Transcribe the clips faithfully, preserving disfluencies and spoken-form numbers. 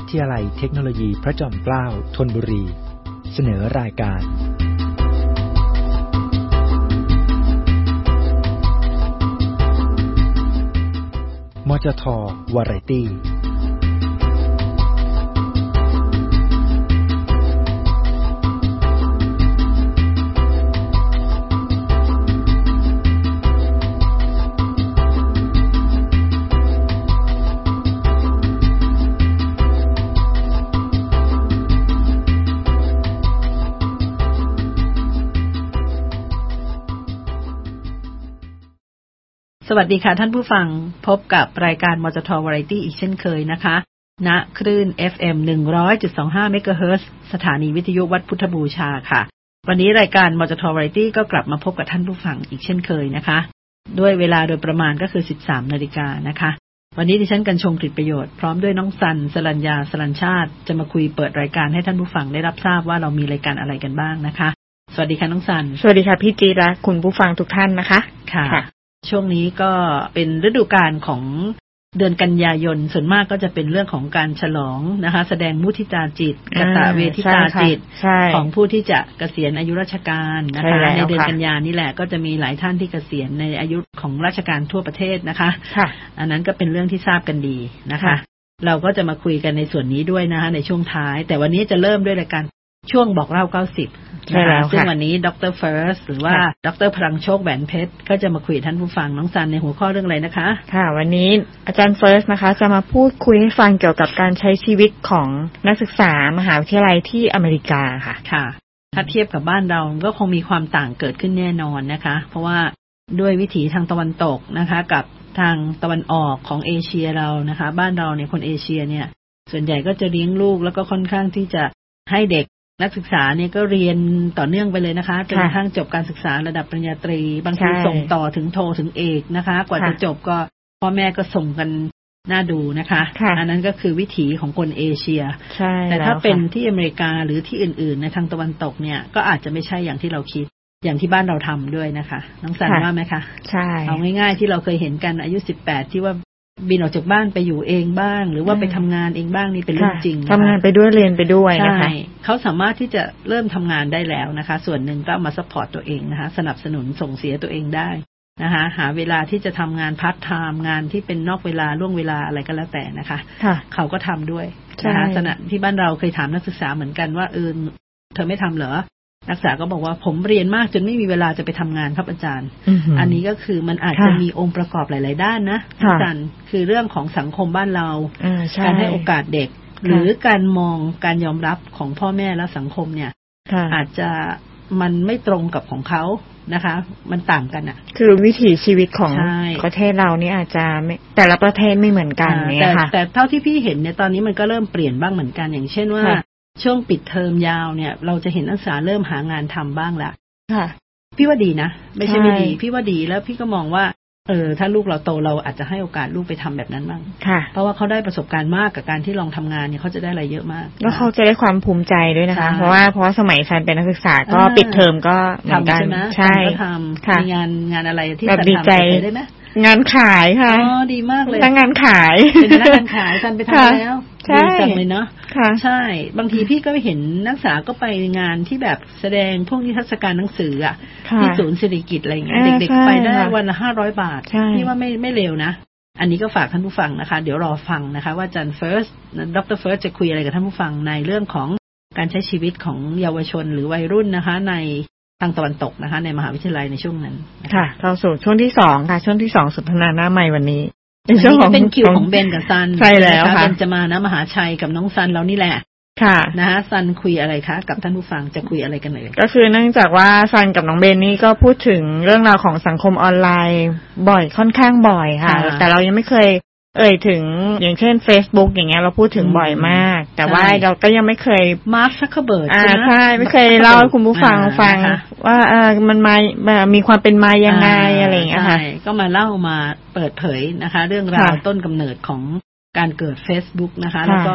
ทยาลัยเทคโนโลยีพระจอมเกล้าธนบุรีเสนอรายการมจท.วาไรตี้สวัสดีค่ะท่านผู้ฟังพบกับรายการมจท.วาไรตี้อีกเช่นเคยนะคะณคลื่น เอฟ เอ็ม หนึ่งร้อยจุดสองห้า เมกะเฮิรตซ์สถานีวิทยุวัดพุทธบูชาค่ะวันนี้รายการมจท.วาไรตี้ก็กลับมาพบกับท่านผู้ฟังอีกเช่นเคยนะคะด้วยเวลาโดยประมาณก็คือ สิบสาม นาฬิกานะคะวันนี้ดิฉันกัญชงกฤษประโยชน์พร้อมด้วยน้องสันสรัญญาสรัญชาติจะมาคุยเปิดรายการให้ท่านผู้ฟังได้รับทราบว่าเรามีรายการอะไรกันบ้างนะคะสวัสดีค่ะน้องสันสวัสดีค่ะพี่จีและคุณผู้ฟังทุกท่านนะคะค่ะช่วงนี้ก็เป็นฤดูกาลของเดือนกันยายนส่วนมากก็จะเป็นเรื่องของการฉลองนะคะแสดงมุทิตาจิตกตเวทิตาจิตของผู้ที่จะเกษียณอายุราชการนะคะในเดือนกันยานี่แหละก็จะมีหลายท่านที่เกษียณในอายุของราชการทั่วประเทศนะคะอันนั้นก็เป็นเรื่องที่ทราบกันดีนะคะเราก็จะมาคุยกันในส่วนนี้ด้วยนะคะในช่วงท้ายแต่วันนี้จะเริ่มด้วยรายการช่วงบอกเล่าเก้าสิบนะคะซึ่งวันนี้ดร.เฟิร์สหรือว่าดร.พลังโชคแหวนเพชรก็จะมาคุยท่านผู้ฟังน้องซันในหัวข้อเรื่องอะไรนะคะค่ะวันนี้อาจารย์เฟิร์สนะคะจะมาพูดคุยให้ฟังเกี่ยวกับการใช้ชีวิตของนักศึกษามหาวิทยาลัยที่อเมริกาค่ะค่ะถ้าเทียบกับบ้านเราก็คงมีความต่างเกิดขึ้นแน่นอนนะคะเพราะว่าด้วยวิถีทางตะวันตกนะคะกับทางตะวันออกของเอเชียเรานะคะบ้านเราเนี่ยคนเอเชียเนี่ยส่วนใหญ่ก็จะเลี้ยงลูกแล้วก็ค่อนข้างที่จะให้เด็กนักศึกษาเนี่ยก็เรียนต่อเนื่องไปเลยนะคะจนกระทั่งจบการศึกษาระดับปริญญาตรีบางทีส่งต่อถึงโทถึงเอกนะคะกว่าจะจบก็พ่อแม่ก็ส่งกันน่าดูนะคะอันนั้นก็คือวิถีของคนเอเชียแต่ถ้าเป็นที่อเมริกาหรือที่อื่นๆในทางตะวันตกเนี่ยก็อาจจะไม่ใช่อย่างที่เราคิดอย่างที่บ้านเราทำด้วยนะคะน้องสันว่าไหมคะใช่เอาง่ายๆที่เราเคยเห็นกันอายุสิบแปดที่ว่าบินออกจากบ้านไปอยู่เองบ้างหรือว่าไปทำงานเองบ้างนี่เป็นเรื่องจริงทำงานไปด้วยเรียนไปด้วยนะคะเขาสามารถที่จะเริ่มทำงานได้แล้วนะคะส่วนหนึ่งก็มาซัพพอร์ตตัวเองนะคะสนับสนุนส่งเสียตัวเองได้นะคะหาเวลาที่จะทำงานพาร์ทไทม์งานที่เป็นนอกเวลาล่วงเวลาอะไรก็แล้วแต่นะคะเขาก็ทำด้วยนะคะขณะที่บ้านเราเคยถามนักศึกษาเหมือนกันว่าเออเธอไม่ทำเหรอนักศึกษาก็บอกว่าผมเรียนมากจนไม่มีเวลาจะไปทำงานครับอาจารย์ อ, อันนี้ก็คือมันอาจจะมีองค์ประกอบหลายๆด้านนะอาจารย์คือเรื่องของสังคมบ้านเราการให้โอกาสเด็กหรือการมองการยอมรับของพ่อแม่และสังคมเนี่ยอาจจะมันไม่ตรงกับของเขานะคะมันต่างกันอ่ะคือวิถีชีวิตของประเทศเรานี่อาจจะแต่ละประเทศไม่เหมือนกันเนี่ยค่ะแต่เท่าที่พี่เห็นเนี่ยตอนนี้มันก็เริ่มเปลี่ยนบ้างเหมือนกันอย่างเช่นว่าช่วงปิดเทอมยาวเนี่ยเราจะเห็นนักศึกษาเริ่มหางานทำบ้างแล้วค่ะพี่ว่าดีนะไม่ใช่ไม่ดีพี่ว่าดีแล้วพี่ก็มองว่าเออถ้าลูกเราโตเราอาจจะให้โอกาสลูกไปทำแบบนั้นบ้างค่ะเพราะว่าเขาได้ประสบการณ์มากกับการที่ลองทำงานเนี่ยเขาจะได้อะไรเยอะมากแล้วเขาจะได้ความภูมิใจด้วยนะคะเพราะว่าเพราะว่าสมัยฉันเป็นนักศึกษาก็ปิดเทอมก็เหมือนกันใช่ทำมีงานงานอะไรที่จะทำได้ไหมงานขายค่ะอ๋อดีมากเลยพนักงานขายเป็นพนักงานขายกันไปทำแล้วใช่จังเลยเนาะใช่บางทีพี่ก็ไปเห็นนักศึกษาก็ไปงานที่แบบแสดงพวกนิทรรศการหนังสืออ่ะที่ศูนย์เศรษฐกิจอะไรอย่างเงี้ยเด็กๆไปได้วันละห้าร้อยบาทพี่ว่าไม่ไม่เร็วนะอันนี้ก็ฝากท่านผู้ฟังนะคะเดี๋ยวรอฟังนะคะว่าอาจารย์เฟิร์สดร.เฟิร์สจะคุยอะไรกับท่านผู้ฟังในเรื่องของการใช้ชีวิตของเยาวชนหรือวัยรุ่นนะคะในทางตะวันตกนะคะในมหาวิทยาลัยในช่วงนั้นค่ะเข้าสู่ช่วงที่สองค่ะช่วงที่สองสนทนาหน้าใหม่วันนี้เป็นช่วงของเป็นคิวของเบนกับซันใช่แล้วค่ะเบนจะมานะมหาชัยกับน้องซันเรานี่แหละค่ะนะคะซันคุยอะไรคะกับท่านผู้ฟังจะคุยอะไรกันเลยก็คือเนื่องจากว่าซันกับน้องเบนนี่ก็พูดถึงเรื่องราวของสังคมออนไลน์บ่อยค่อนข้างบ่อยค่ะแต่เรายังไม่เคยเอ่ยถึงอย่างเช่น Facebook อย่างเงี้ยเราพูดถึงบ่อยมากแต่ว่าเราก็ยังไม่เคยมาร์คซักเคอร์เบิร์กใช่ใช่ไม่เคยเล่าให้คุณผู้ฟังฟังว่าเออมันมามีความเป็นมายังไงอะไรอย่างเงี้ยค่ะก็มาเล่ามาเปิดเผยนะคะเรื่องราวต้นกำเนิดของการเกิด Facebook นะคะแล้วก็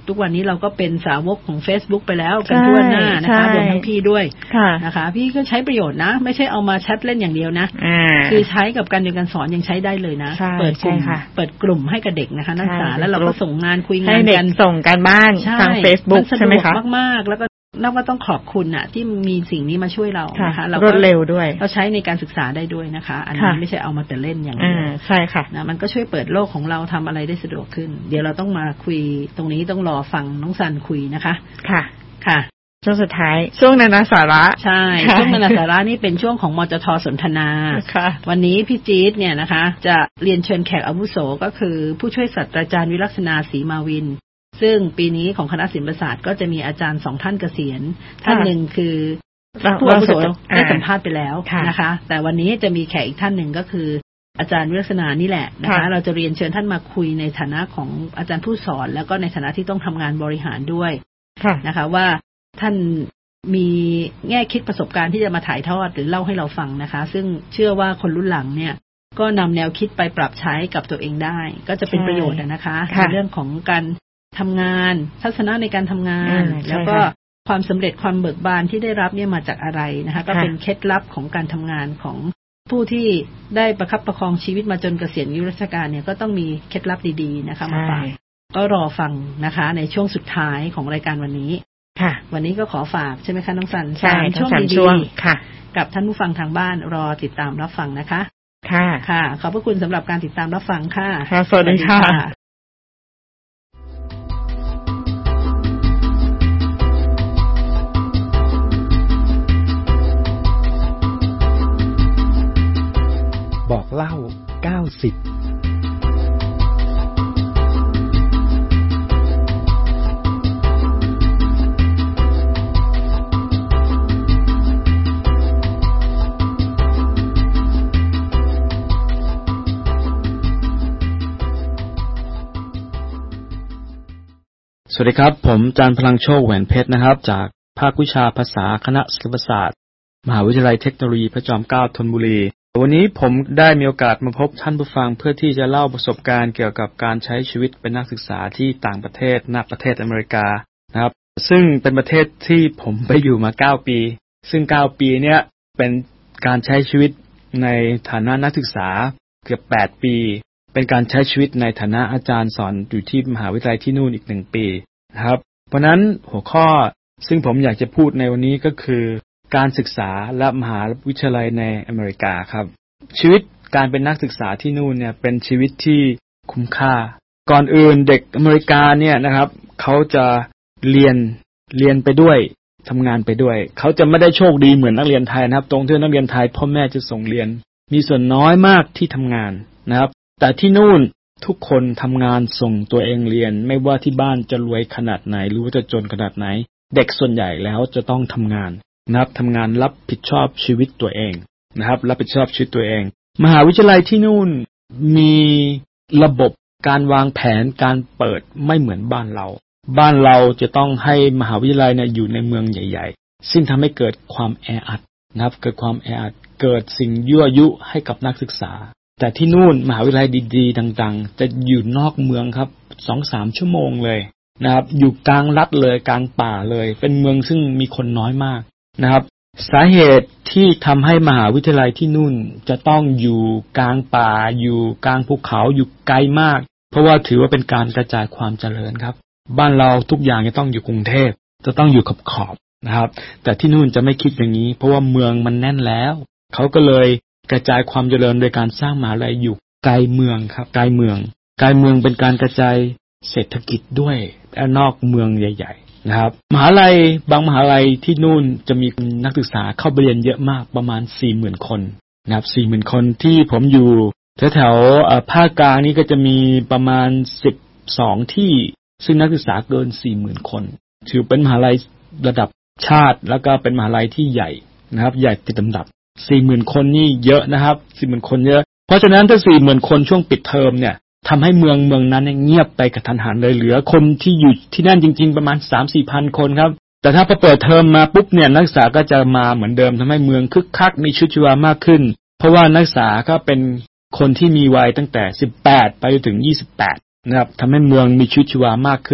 ทุกวันนี้เราก็เป็นสาวกของ Facebook ไปแล้วกันทั่วหน้านะคะรวมทั้งพี่ด้วยนะคะพี่ก็ใช้ประโยชน์นะไม่ใช่เอามาแชทเล่นอย่างเดียวนะคือใช้กับการเรียนการสอนยังใช้ได้เลยนะเปิดกลุ่มเปิดกลุ่มให้กับเด็กนะคะนักศึกษาแล้วเราก็ส่งงานคุยงานกันส่งการบ้านทาง Facebook ใช่ไหมคะมากๆแล้วก็นับว่าต้องขอบคุณน่ะที่มีสิ่งนี้มาช่วยเรานะคะรวดเร็วด้วยเราใช้ในการศึกษาได้ด้วยนะคะอันนี้ไม่ใช่เอามาแต่เล่นอย่างเดียวใช่ค่ะนะมันก็ช่วยเปิดโลกของเราทำอะไรได้สะดวกขึ้นเดี๋ยวเราต้องมาคุยตรงนี้ต้องรอฟังน้องซันคุยนะคะค่ะค่ะช่วงสุดท้ายช่วงนานาสาระใช่ช่วงนานาสาระนี่เป็นช่วงของมจท.สนทนาวันนี้พี่จี๊ดเนี่ยนะคะจะเรียนเชิญแขกอาวุโสก็คือผู้ช่วยศาสตราจารย์วิลักษณาศรีมาวินซึ่งปีนี้ของคณะศิลปศาสตร์ก็จะมีอาจารย์สองท่านเกษียณท่านหนึ่งคือผู้อาวุโสได้สัมภาษณ์ไปแล้วนะคะแต่วันนี้จะมีแขกอีกท่านหนึ่งก็คืออาจารย์วิลักษณานี่แหละนะคะเราจะเรียนเชิญท่านมาคุยในฐานะของอาจารย์ผู้สอนแล้วก็ในฐานะที่ต้องทำงานบริหารด้วยนะคะว่าท่านมีแง่คิดประสบการณ์ที่จะมาถ่ายทอดหรือเล่าให้เราฟังนะคะซึ่งเชื่อว่าคนรุ่นหลังเนี่ยก็นำแนวคิดไปปรับใช้กับตัวเองได้ก็จะเป็นประโยชน์นะคะในเรื่องของการทำงานทัศนะในการทำงานแล้วก็ความสำเร็จความเบิกบานที่ได้รับเนี่ยมาจากอะไรนะคะก็เป็นเคล็ดลับของการทำงานของผู้ที่ได้ประคับประคองชีวิตมาจนเกษียณอายุราชการเนี่ยก็ต้องมีเคล็ดลับดีๆนะคะมาฝากก็รอฟังนะคะในช่วงสุดท้ายของรายการวันนี้ค่ะวันนี้ก็ขอฝากใช่ไหมคะน้องสันสามช่วงดีๆค่ะกับท่านผู้ฟังทางบ้านรอติดตามรับฟังนะคะค่ะค่ะขอบพระคุณสำหรับการติดตามรับฟังค่ะค่ะสวัสดีค่ะบอกเล่าเก้าสิบสวัสดีครับผมอาจารย์พลังโชคแหวนเพชรนะครับจากภาควิชาภาษาคณะศิลปศาสตร์มหาวิทยาลัยเทคโนโลยีพระจอมเกล้าธนบุรีวันนี้ผมได้มีโอกาสมาพบท่านผู้ฟังเพื่อที่จะเล่าประสบการณ์เกี่ยวกับการใช้ชีวิตเป็นนักศึกษาที่ต่างประเทศณประเทศอเมริกานะครับซึ่งเป็นประเทศที่ผมไปอยู่มาเก้าปีซึ่งเก้าปีเนี้ยเป็นการใช้ชีวิตในฐานะนักศึกษาเกือบแปดปีเป็นการใช้ชีวิตในฐานะอาจารย์สอนอยู่ที่มหาวิทยาลัยที่นู่นอีกหนึ่งปีนะครับเพราะนั้นหัวข้อซึ่งผมอยากจะพูดในวันนี้ก็คือการศึกษาและมหาวิทยาลัยในอเมริกาครับชีวิตการเป็นนักศึกษาที่นู่นเนี่ยเป็นชีวิตที่คุ้มค่าก่อนอื่นเด็กอเมริกาเนี่ยนะครับเขาจะเรียนเรียนไปด้วยทำงานไปด้วยเขาจะไม่ได้โชคดีเหมือนนักเรียนไทยนะครับตรงที่นักเรียนไทยพ่อแม่จะส่งเรียนมีส่วนน้อยมากที่ทำงานนะครับแต่ที่นู่นทุกคนทำงานส่งตัวเองเรียนไม่ว่าที่บ้านจะรวยขนาดไหนหรือว่าจะจนขนาดไหนเด็กส่วนใหญ่แล้วจะต้องทำงานนะครับทำงานรับผิดชอบชีวิตตัวเองนะครับรับผิดชอบชีวิตตัวเองมหาวิทยาลัยที่นู่นมีระบบการวางแผนการเปิดไม่เหมือนบ้านเราบ้านเราจะต้องให้มหาวิทยาลัยเนี่ยอยู่ในเมืองใหญ่ๆซึ่งทำให้เกิดความแออัดนะครับเกิดความแออัดเกิดสิ่งยั่วยุให้กับนักศึกษาแต่ที่นู่นมหาวิทยาลัยดีๆต่างๆจะอยู่นอกเมืองครับ สองถึงสาม ชั่วโมงเลยนะครับอยู่กลางรัฐเลยกลางป่าเลยเป็นเมืองซึ่งมีคนน้อยมากนะครับสาเหตุที่ทำให้มหาวิทยาลัยที่นู่นจะต้องอยู่กลางป่าอยู่กลางภูเขาอยู่ไกลมากเพราะว่าถือว่าเป็นการกระจายความเจริญครับบ้านเราทุกอย่างจะต้องอยู่กรุงเทพจะต้องอยู่ขอบๆนะครับแต่ที่นู่นจะไม่คิดอย่างนี้เพราะว่าเมืองมันแน่นแล้วเขาก็เลยกระจายความเจริญโดยการสร้างมหาวิทยาลัยอยู่ไกลเมืองครับไกลเมืองไกลเมืองเป็นการกระจายเศรษฐกิจด้วยและนอกเมืองใหญ่ๆนะครับมหาวิทยาลัยบางมหาวิทยาลัยที่นู่นจะมีนักศึกษาเข้าไปเรียนเยอะมากประมาณ สี่หมื่น คนนะครับ สี่หมื่น คนที่ผมอยู่แถวๆภาคกลางนี้ก็จะมีประมาณสิบสองที่ซึ่งนักศึกษาเกิน สี่หมื่น คนถือเป็นมหาวิทยาลัยระดับชาติแล้วก็เป็นมหาวิทยาลัยที่ใหญ่นะครับใหญ่ติดลำดับ สี่หมื่น คนนี่เยอะนะครับ สี่หมื่น คนเยอะเพราะฉะนั้นถ้า สี่หมื่น คนช่วงปิดเทอมเนี่ยทำให้เมืองเมืองนั้นเงียบไปกระทันหันเลยเหลือคนที่อยู่ที่นั่นจริงๆประมาณ สามถึงสี่พัน คนครับแต่ถ้าพอเปิดเทอมมาปุ๊บเนี่ยนักศึกษาก็จะมาเหมือนเดิมทำให้เมืองคึกคักมีชีวิตชีวามากขึ้นเพราะว่านักศึกษาก็เป็นคนที่มีวัยตั้งแต่สิบแปดไปจนถึงยี่สิบแปดนะครับทำให้เมืองมีชีวิตชีวามากขึ้น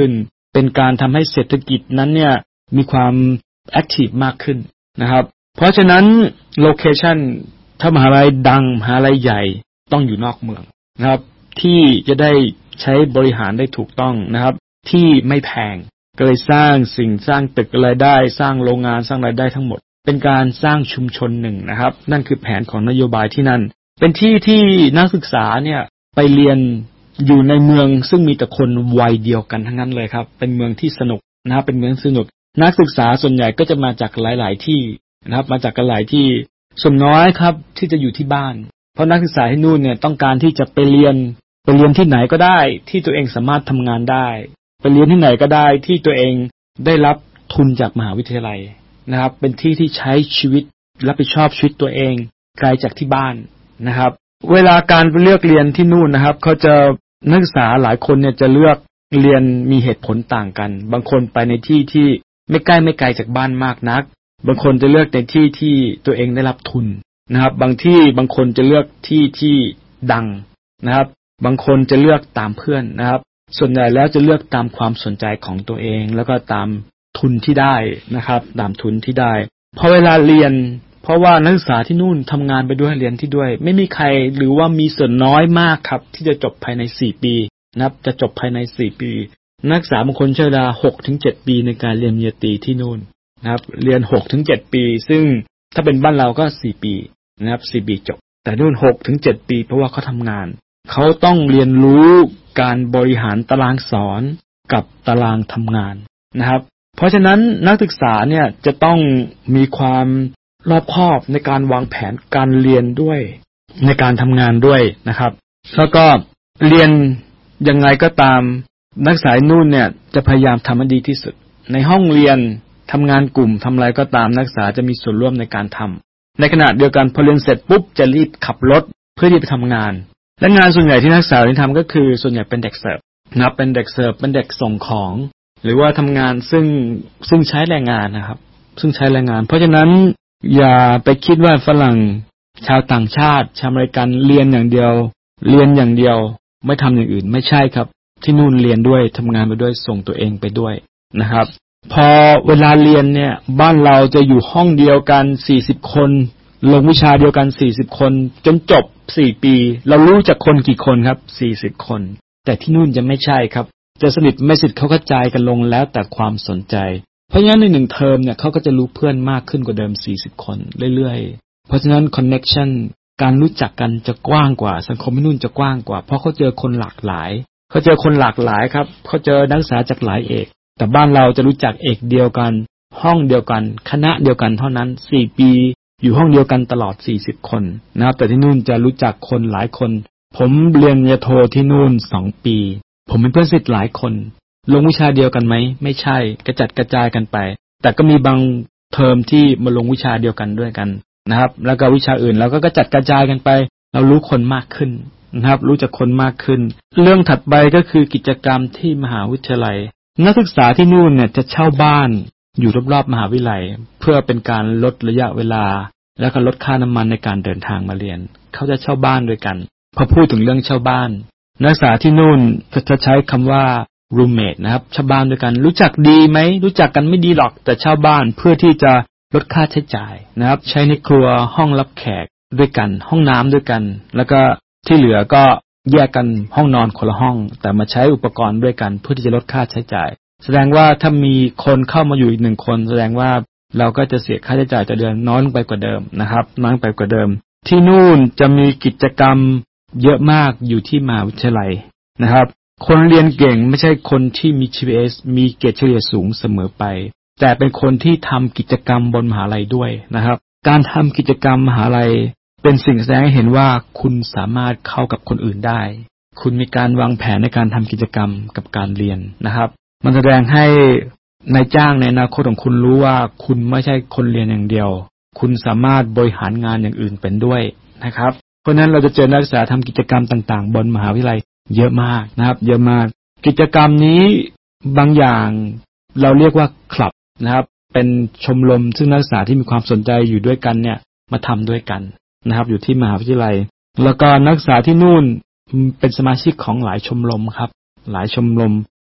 เป็นการทำให้เศรษฐกิจนั้นเนี่ยมีความแอคทีฟมากขึ้นนะครับเพราะฉะนั้นโลเคชั่นถ้ามหาลัยดังมหาลัยใหญ่ต้องอยู่นอกเมืองนะครับที่จะได้ใช้บริหารได้ถูกต้องนะครับที่ไม่แพงก็เลยสร้างสิ่งสร้างตึกอะไรได้สร้างโรงงานสร้างรายได้ทั้งหมดเป็นการสร้างชุมชนหนึ่งนะครับนั่นคือแผนของนโยบายที่นั่นเป็นที่ที่นักศึกษาเนี่ยไปเรียนอยู่ในเมืองซึ่งมีแต่คนวัยเดียวกันทั้งนั้นเลยครับเป็นเมืองที่สนุกนะครับเป็นเมืองสนุกนักศึกษาส่วนใหญ่ก็จะมาจากหลายๆที่นะครับมาจากกันหลายที่ส่วนน้อยครับที่จะอยู่ที่บ้านเพราะนักศึกษาที่นู่นเนี่ยต้องการที่จะไปเรียนไปเรียนที่ไหนก็ได้ที่ตัวเองสามารถทำงานได้ไปเรียนที่ไหนก็ได้ที่ตัวเองได้รับทุนจากมหาวิทยาลัยนะครับเป็นที่ที่ใช้ชีวิตรับผิดชอบชีวิตตัวเองไกลจากที่บ้านนะครับเวลาการเลือกเรียนที่นู่นนะครับเขาจะนักศึกษาหลายคนเนี่ยจะเลือกเรียนมีเหตุผลต่างกันบางคนไปในที่ที่ไม่ใกล้ไม่ไกลจากบ้านมากนักบางคนจะเลือกในที่ที่ตัวเองได้รับทุนนะครับบางที่บางคนจะเลือกที่ที่ดังนะครับบางคนจะเลือกตามเพื่อนนะครับส่วนใหญ่แล้วจะเลือกตามความสนใจของตัวเองแล้วก็ตามทุนที่ได้นะครับตามทุนที่ได้พอเวลาเรียนเพราะว่านักศึกษาที่นู่นทำงานไปด้วยเรียนที่ด้วยไม่มีใครหรือว่ามีส่วนน้อยมากครับที่จะจบภายในสี่ปีนะครับจะจบภายในสี่ปีนักศึกษาบางคนใช้เวลา หกถึงเจ็ด ปีในการเรียนปริญญาตรีที่นู่นนะครับเรียน หกถึงเจ็ด ปีซึ่งถ้าเป็นบ้านเราก็สี่ปีนะครับสี่ปีจบแต่นู่น หกถึงเจ็ด ปีเพราะว่าเขาทำงานเขาต้องเรียนรู้การบริหารตารางสอนกับตารางทำงานนะครับเพราะฉะนั้นนักศึกษาเนี่ยจะต้องมีความรอบคอบในการวางแผนการเรียนด้วยในการทำงานด้วยนะครับแล้วก็เรียนยังไงก็ตามนักศึกษานู่นเนี่ยจะพยายามทำให้ดีที่สุดในห้องเรียนทำงานกลุ่มทำอะไรก็ตามนักศึกษาจะมีส่วนร่วมในการทำในขณะเดียวกันพอเรียนเสร็จปุ๊บจะรีบขับรถเพื่อที่ไปทำงานและงานส่วนใหญ่ที่นักศึกษาทำก็คือส่วนใหญ่เป็นเด็กเสิร์ฟนะครับเป็นเด็กเสิร์ฟเป็นเด็กส่งของหรือว่าทำงานซึ่งซึ่งใช้แรงงานนะครับซึ่งใช้แรงงานเพราะฉะนั้นอย่าไปคิดว่าฝรั่งชาวต่างชาติชาวอเมริกันเรียนอย่างเดียวเรียนอย่างเดียวไม่ทำอย่างอื่นไม่ใช่ครับที่นู่นเรียนด้วยทำงานไปด้วยส่งตัวเองไปด้วยนะครับพอเวลาเรียนเนี่ยบ้านเราจะอยู่ห้องเดียวกันสี่สิบคนลงวิชาเดียวกันสี่สิบคนจนจบสี่ปีเรารู้จักคนกี่คนครับสี่สิบคนแต่ที่นู่นจะไม่ใช่ครับจะสนิทไม่สนิทเขากระจายกันลงแล้วแต่ความสนใจเพราะงั้นในหนึ่งเทอมเนี่ยเขาก็จะรู้เพื่อนมากขึ้นกว่าเดิมสี่สิบคนเรื่อยๆเพราะฉะนั้นคอนเนคชั่นการรู้จักกันจะกว้างกว่าสังคมที่นู่นจะกว้างกว่าเพราะเขาเจอคนหลากหลายเขาเจอคนหลากหลายครับเขาเจอนักศึกษาจากหลายเอกแต่บ้านเราจะรู้จักเอกเดียวกันห้องเดียวกันคณะเดียวกันเท่านั้นสี่ปีอยู่ห้องเดียวกันตลอดสี่สิบคนนะครับแต่ที่นู่นจะรู้จักคนหลายคนผมเรียนปริญญาโทที่นู่นสองปีผมมีเพื่อนสนิทหลายคนลงวิชาเดียวกันไหมไม่ใช่กระจัดกระจายกันไปแต่ก็มีบางเทอมที่มาลงวิชาเดียวกันด้วยกันนะครับแล้วก็วิชาอื่นเราก็กระจัดกระจายกันไปเรารู้คนมากขึ้นนะครับรู้จักคนมากขึ้นเรื่องถัดไปก็คือกิจกรรมที่มหาวิทยาลัยนักศึกษาที่นู่นเนี่ยจะเช่าบ้านอยู่รอบๆมหาวิทยาลัยเพื่อเป็นการลดระยะเวลาแล้วก็ลดค่าน้ำมันในการเดินทางมาเรียนเขาจะเช่าบ้านด้วยกันพอพูดถึงเรื่องเช่าบ้านนักศึกษาที่นู่นจะใช้คำว่า roommate นะครับเช่าบ้านด้วยกันรู้จักดีไหมรู้จักกันไม่ดีหรอกแต่เช่าบ้านเพื่อที่จะลดค่าใช้จ่ายนะครับใช้ในครัวห้องรับแขกด้วยกันห้องน้ำด้วยกันแล้วก็ที่เหลือก็แยกกันห้องนอนคนละห้องแต่มาใช้อุปกรณ์ด้วยกันเพื่อที่จะลดค่าใช้จ่ายแสดงว่าถ้ามีคนเข้ามาอยู่อีกหนึ่งคนแสดงว่าเราก็จะเสียค่าใช้จ่ายต่อเดือนน้อยลงไปกว่าเดิมนะครับน้อยไปกว่าเดิมที่นู่นจะมีกิจกรรมเยอะมากอยู่ที่มหาวิทยาลัยนะครับคนเรียนเก่งไม่ใช่คนที่มี จี พี เอส มีเกรดเฉลี่ยสูงเสมอไปแต่เป็นคนที่ทำกิจกรรมบนมหาลัยด้วยนะครับการทำกิจกรรมมหาลัยเป็นสิ่งแสดงให้เห็นว่าคุณสามารถเข้ากับคนอื่นได้คุณมีการวางแผนในการทำกิจกรรมกับการเรียนนะครับมันแสดงให้นายจ้างในอนาคตของคุณรู้ว่าคุณไม่ใช่คนเรียนอย่างเดียวคุณสามารถบริหารงานอย่างอื่นเป็นด้วยนะครับเพราะนั้นเราจะเจอนักศึกษาทำกิจกรรมต่างๆบนมหาวิทยาลัยเยอะมากนะครับเยอะมากกิจกรรมนี้บางอย่างเราเรียกว่าคลับนะครับเป็นชมรมซึ่งนักศึกษาที่มีความสนใจอยู่ด้วยกันเนี่ยมาทำด้วยกันนะครับอยู่ที่มหาวิทยาลัยแล้วก็นักศึกษาที่นู่นเป็นสมาชิกของหลายชมรมครับหลายชมรม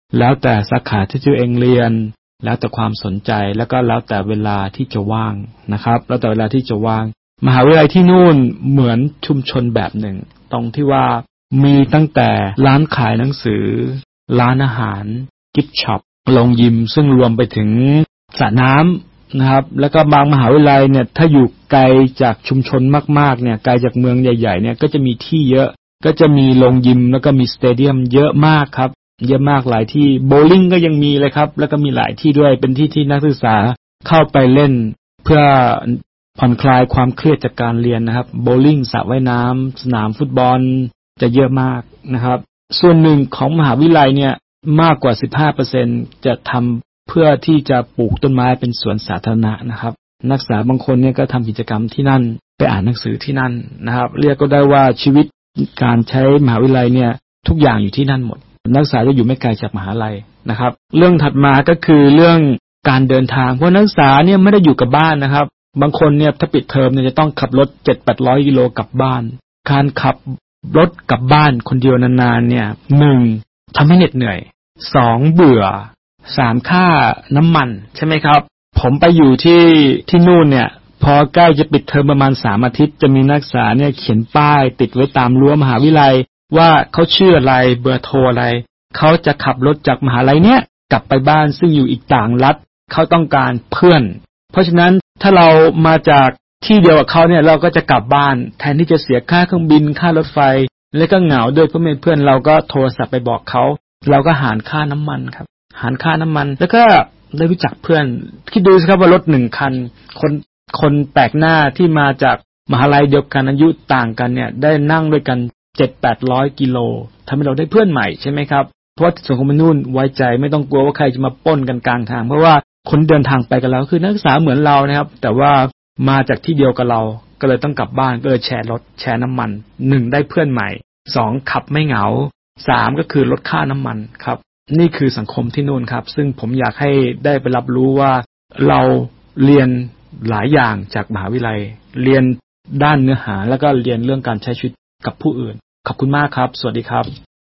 แล้วแต่สาขาที่ตัวเองเรียนแล้วแต่ความสนใจแล้วก็แล้วแต่เวลาที่จะว่างนะครับแล้วแต่เวลาที่จะว่างมหาวิทยาลัยที่นู่นเหมือนชุมชนแบบหนึ่งตรงที่ว่ามีตั้งแต่ร้านขายหนังสือร้านอาหารกิฟต์ช็อปโรงยิมซึ่งรวมไปถึงสระน้ำนะครับแล้วก็บางมหาวิทยาลัยเนี่ยถ้าอยู่ไกลจากชุมชนมากๆเนี่ยไกลจากเมืองใหญ่ๆเนี่ยก็จะมีที่เยอะก็จะมีโรงยิมแล้วก็มีสเตเดียมเยอะมากครับเยอะมากหลายที่โบว์ลิ่งก็ยังมีเลยครับแล้วก็มีหลายที่ด้วยเป็นที่ที่นักศึกษาเข้าไปเล่นเพื่อผ่อนคลายความเครียดจากการเรียนนะครับโบว์ลิ่งสระว่ายน้ำสนามฟุตบอลจะเยอะมากนะครับส่วนหนึ่งของมหาวิทยาลัยเนี่ยมากกว่า สิบห้าเปอร์เซ็นต์ จะทำเพื่อที่จะปลูกต้นไม้เป็นสวนสาธารณะนะครับนักศึกษาบางคนเนี่ยก็ทำกิจกรรมที่นั่นไปอ่านหนังสือที่นั่นนะครับเรียกก็ได้ว่าชีวิตการใช้มหาวิทยาลัยเนี่ยทุกอย่างอยู่ที่นั่นหมดนักศึกษาจะอยู่ไม่ไกลจากมหาลัยนะครับเรื่องถัดมาก็คือเรื่องการเดินทางเพราะนักศึกษาเนี่ยไม่ได้อยู่กับบ้านนะครับบางคนเนี่ยถ้าปิดเทอมเนี่ยจะต้องขับรถ เจ็ดถึงแปดร้อย กิโลกลับบ้านการขับรถกลับบ้านคนเดียวนานๆเนี่ยหนึ่งทำให้เหน็ดเหนื่อยสองเบื่อสามค่าน้ำมันใช่ไหมครับผมไปอยู่ที่ที่นู่นเนี่ยพอใกล้จะปิดเทอมประมาณสามอาทิตย์จะมีนักศึกษาเนี่ยเขียนป้ายติดไว้ตามรั้วมหาวิทยาลัยว่าเขาชื่ออะไรเบอร์โทรอะไรเขาจะขับรถจากมหาลัยเนี้ยกลับไปบ้านซึ่งอยู่อีกต่างรัฐเขาต้องการเพื่อนเพราะฉะนั้นถ้าเรามาจากที่เดียวกับเขาเนี่ยเราก็จะกลับบ้านแทนที่จะเสียค่าเครื่องบินค่ารถไฟแล้วก็เหงาด้วยเพราะเป็นเพื่อนเราก็โทรศัพท์ไปบอกเขาเราก็หารค่าน้ำมันครับหารค่าน้ำมันแล้วก็ได้รู้จักเพื่อนคิดดูสิครับว่ารถหนึ่งคันคนคนแปลกหน้าที่มาจากมหาลัยเดียวกันอายุต่างกันเนี่ยได้นั่งด้วยกัน เจ็ดถึงแปดร้อย กิโลทำให้เราได้เพื่อนใหม่ใช่ไหมครับเพราะสังคมนู่นไว้ใจไม่ต้องกลัวว่าใครจะมาปล้นกันกลางทางเพราะว่าคนเดินทางไปกับเราคือนักศึกษาเหมือนเรานะครับแต่ว่ามาจากที่เดียวกับเราก็เลยต้องกลับบ้านก็เลยแชร์รถแชร์น้ำมันหนึ่งได้เพื่อนใหม่สองขับไม่เหงาสามก็คือลดค่าน้ำมันครับนี่คือสังคมที่นู่นครับซึ่งผมอยากให้ได้ไปรับรู้ว่าเราเรียนหลายอย่างจากมหาวิทยาลัยเรียนด้านเนื้อหาแล้วก็เรียนเรื่องการใช้ชีวิตกับผู้อื่นขอบคุณมากครับสวัสดีครับ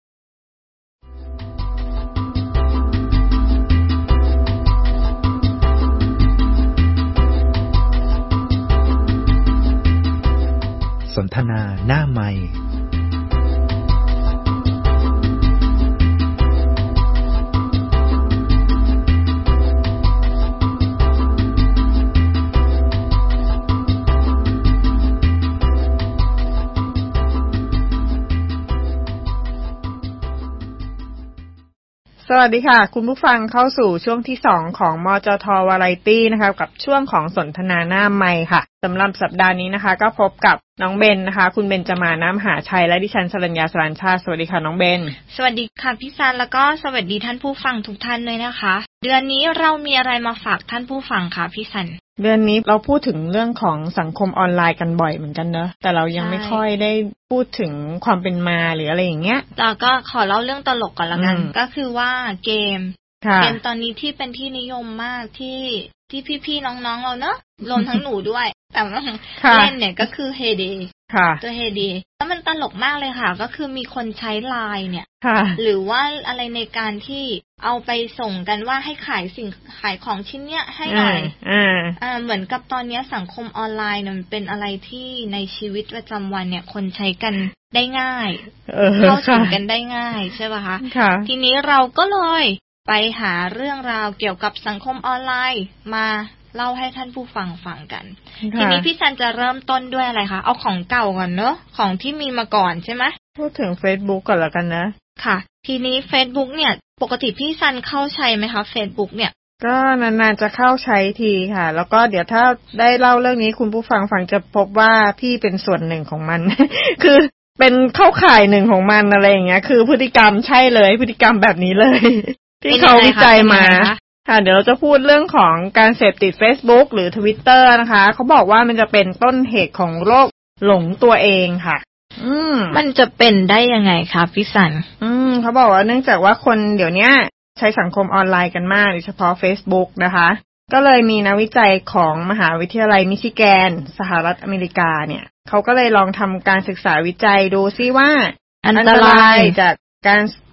สนทนาหน้าไมค์สวัสดีค่ะคุณผู้ฟังเข้าสู่ช่วงที่สองของมจทวาไรตี้นะคะกับช่วงของสนทนาหน้าไมค์ค่ะสำหรับสัปดาห์นี้นะคะก็พบกับน้องเบนนะคะคุณเบนจมาน้ำหาชัยและดิฉันสรัญญาสรัญชาติสวัสดีค่ะน้องเบนสวัสดีค่ะพี่ซันแล้วก็สวัสดีท่านผู้ฟังทุกท่านเลยนะคะเดือนนี้เรามีอะไรมาฝากท่านผู้ฟังค่ะพี่ซันเดือนนี้เราพูดถึงเรื่องของสังคมออนไลน์กันบ่อยเหมือนกันเนอะแต่เรายังไม่ค่อยได้พูดถึงความเป็นมาหรืออะไรอย่างเงี้ยแต่ก็ขอเล่าเรื่องตลกก่อนละกันก็คือว่าเกมเกมตอนนี้ที่เป็นที่นิยมมากที่ที่พี่ๆน้องๆเราเนอะรวมทั้งหนูด้วยแต่ว่าเล่นเนี่ยก็คือ Heyday ตัว Heyday แล้วมันตลกมากเลยค่ะก็คือมีคนใช้ไลน์เนี่ยหรือว่าอะไรในการที่เอาไปส่งกันว่าให้ขายสิ่งขายของชิ้นเนี้ยให้หน่อยอ่าเหมือนกับตอนนี้สังคมออนไลน์มันเป็นอะไรที่ในชีวิตประจำวันเนี่ยคนใช้กันได้ง่ายเข้าถึงกันได้ง่ายใช่ป่ะคะทีนี้เราก็เลยไปหาเรื่องราวเกี่ยวกับสังคมออนไลน์มาเล่าให้ท่านผู้ฟังฟังกันทีนี้พี่ซันจะเริ่มต้นด้วยอะไรคะเอาของเก่าก่อนเนอะของที่มีมาก่อนใช่ไหมพูดถึง Facebook ก่อนละกันนะค่ะทีนี้ Facebook เนี่ยปกติพี่ซันเข้าใช้ไหมคะ Facebook เนี่ยก็นานๆจะเข้าใช้ทีค่ะแล้วก็เดี๋ยวถ้าได้เล่าเรื่องนี้คุณผู้ฟังฟังจะพบว่าพี่เป็นส่วนหนึ่งของมัน คือเป็นเข้าข่ายหนึ่งของมันอะไรอย่างเงี้ยคือพฤติกรรมใช่เลยพฤติกรรมแบบนี้เลยที่เขาวิจัยมาค่ะเดี๋ยวเราจะพูดเรื่องของการเสพติด Facebook หรือ Twitter นะคะเขาบอกว่ามันจะเป็นต้นเหตุของโรคหลงตัวเองค่ะอืมมันจะเป็นได้ยังไงคะพี่สันอืมเขาบอกว่าเนื่องจากว่าคนเดี๋ยวนี้ใช้สังคมออนไลน์กันมากโดยเฉพาะ Facebook นะคะก็เลยมีนักวิจัยของมหาวิทยาลัยมิชิแกนสหรัฐอเมริกาเนี่ยเขาก็เลยลองทำการศึกษาวิจัยดูซิว่าอันตรายจากการ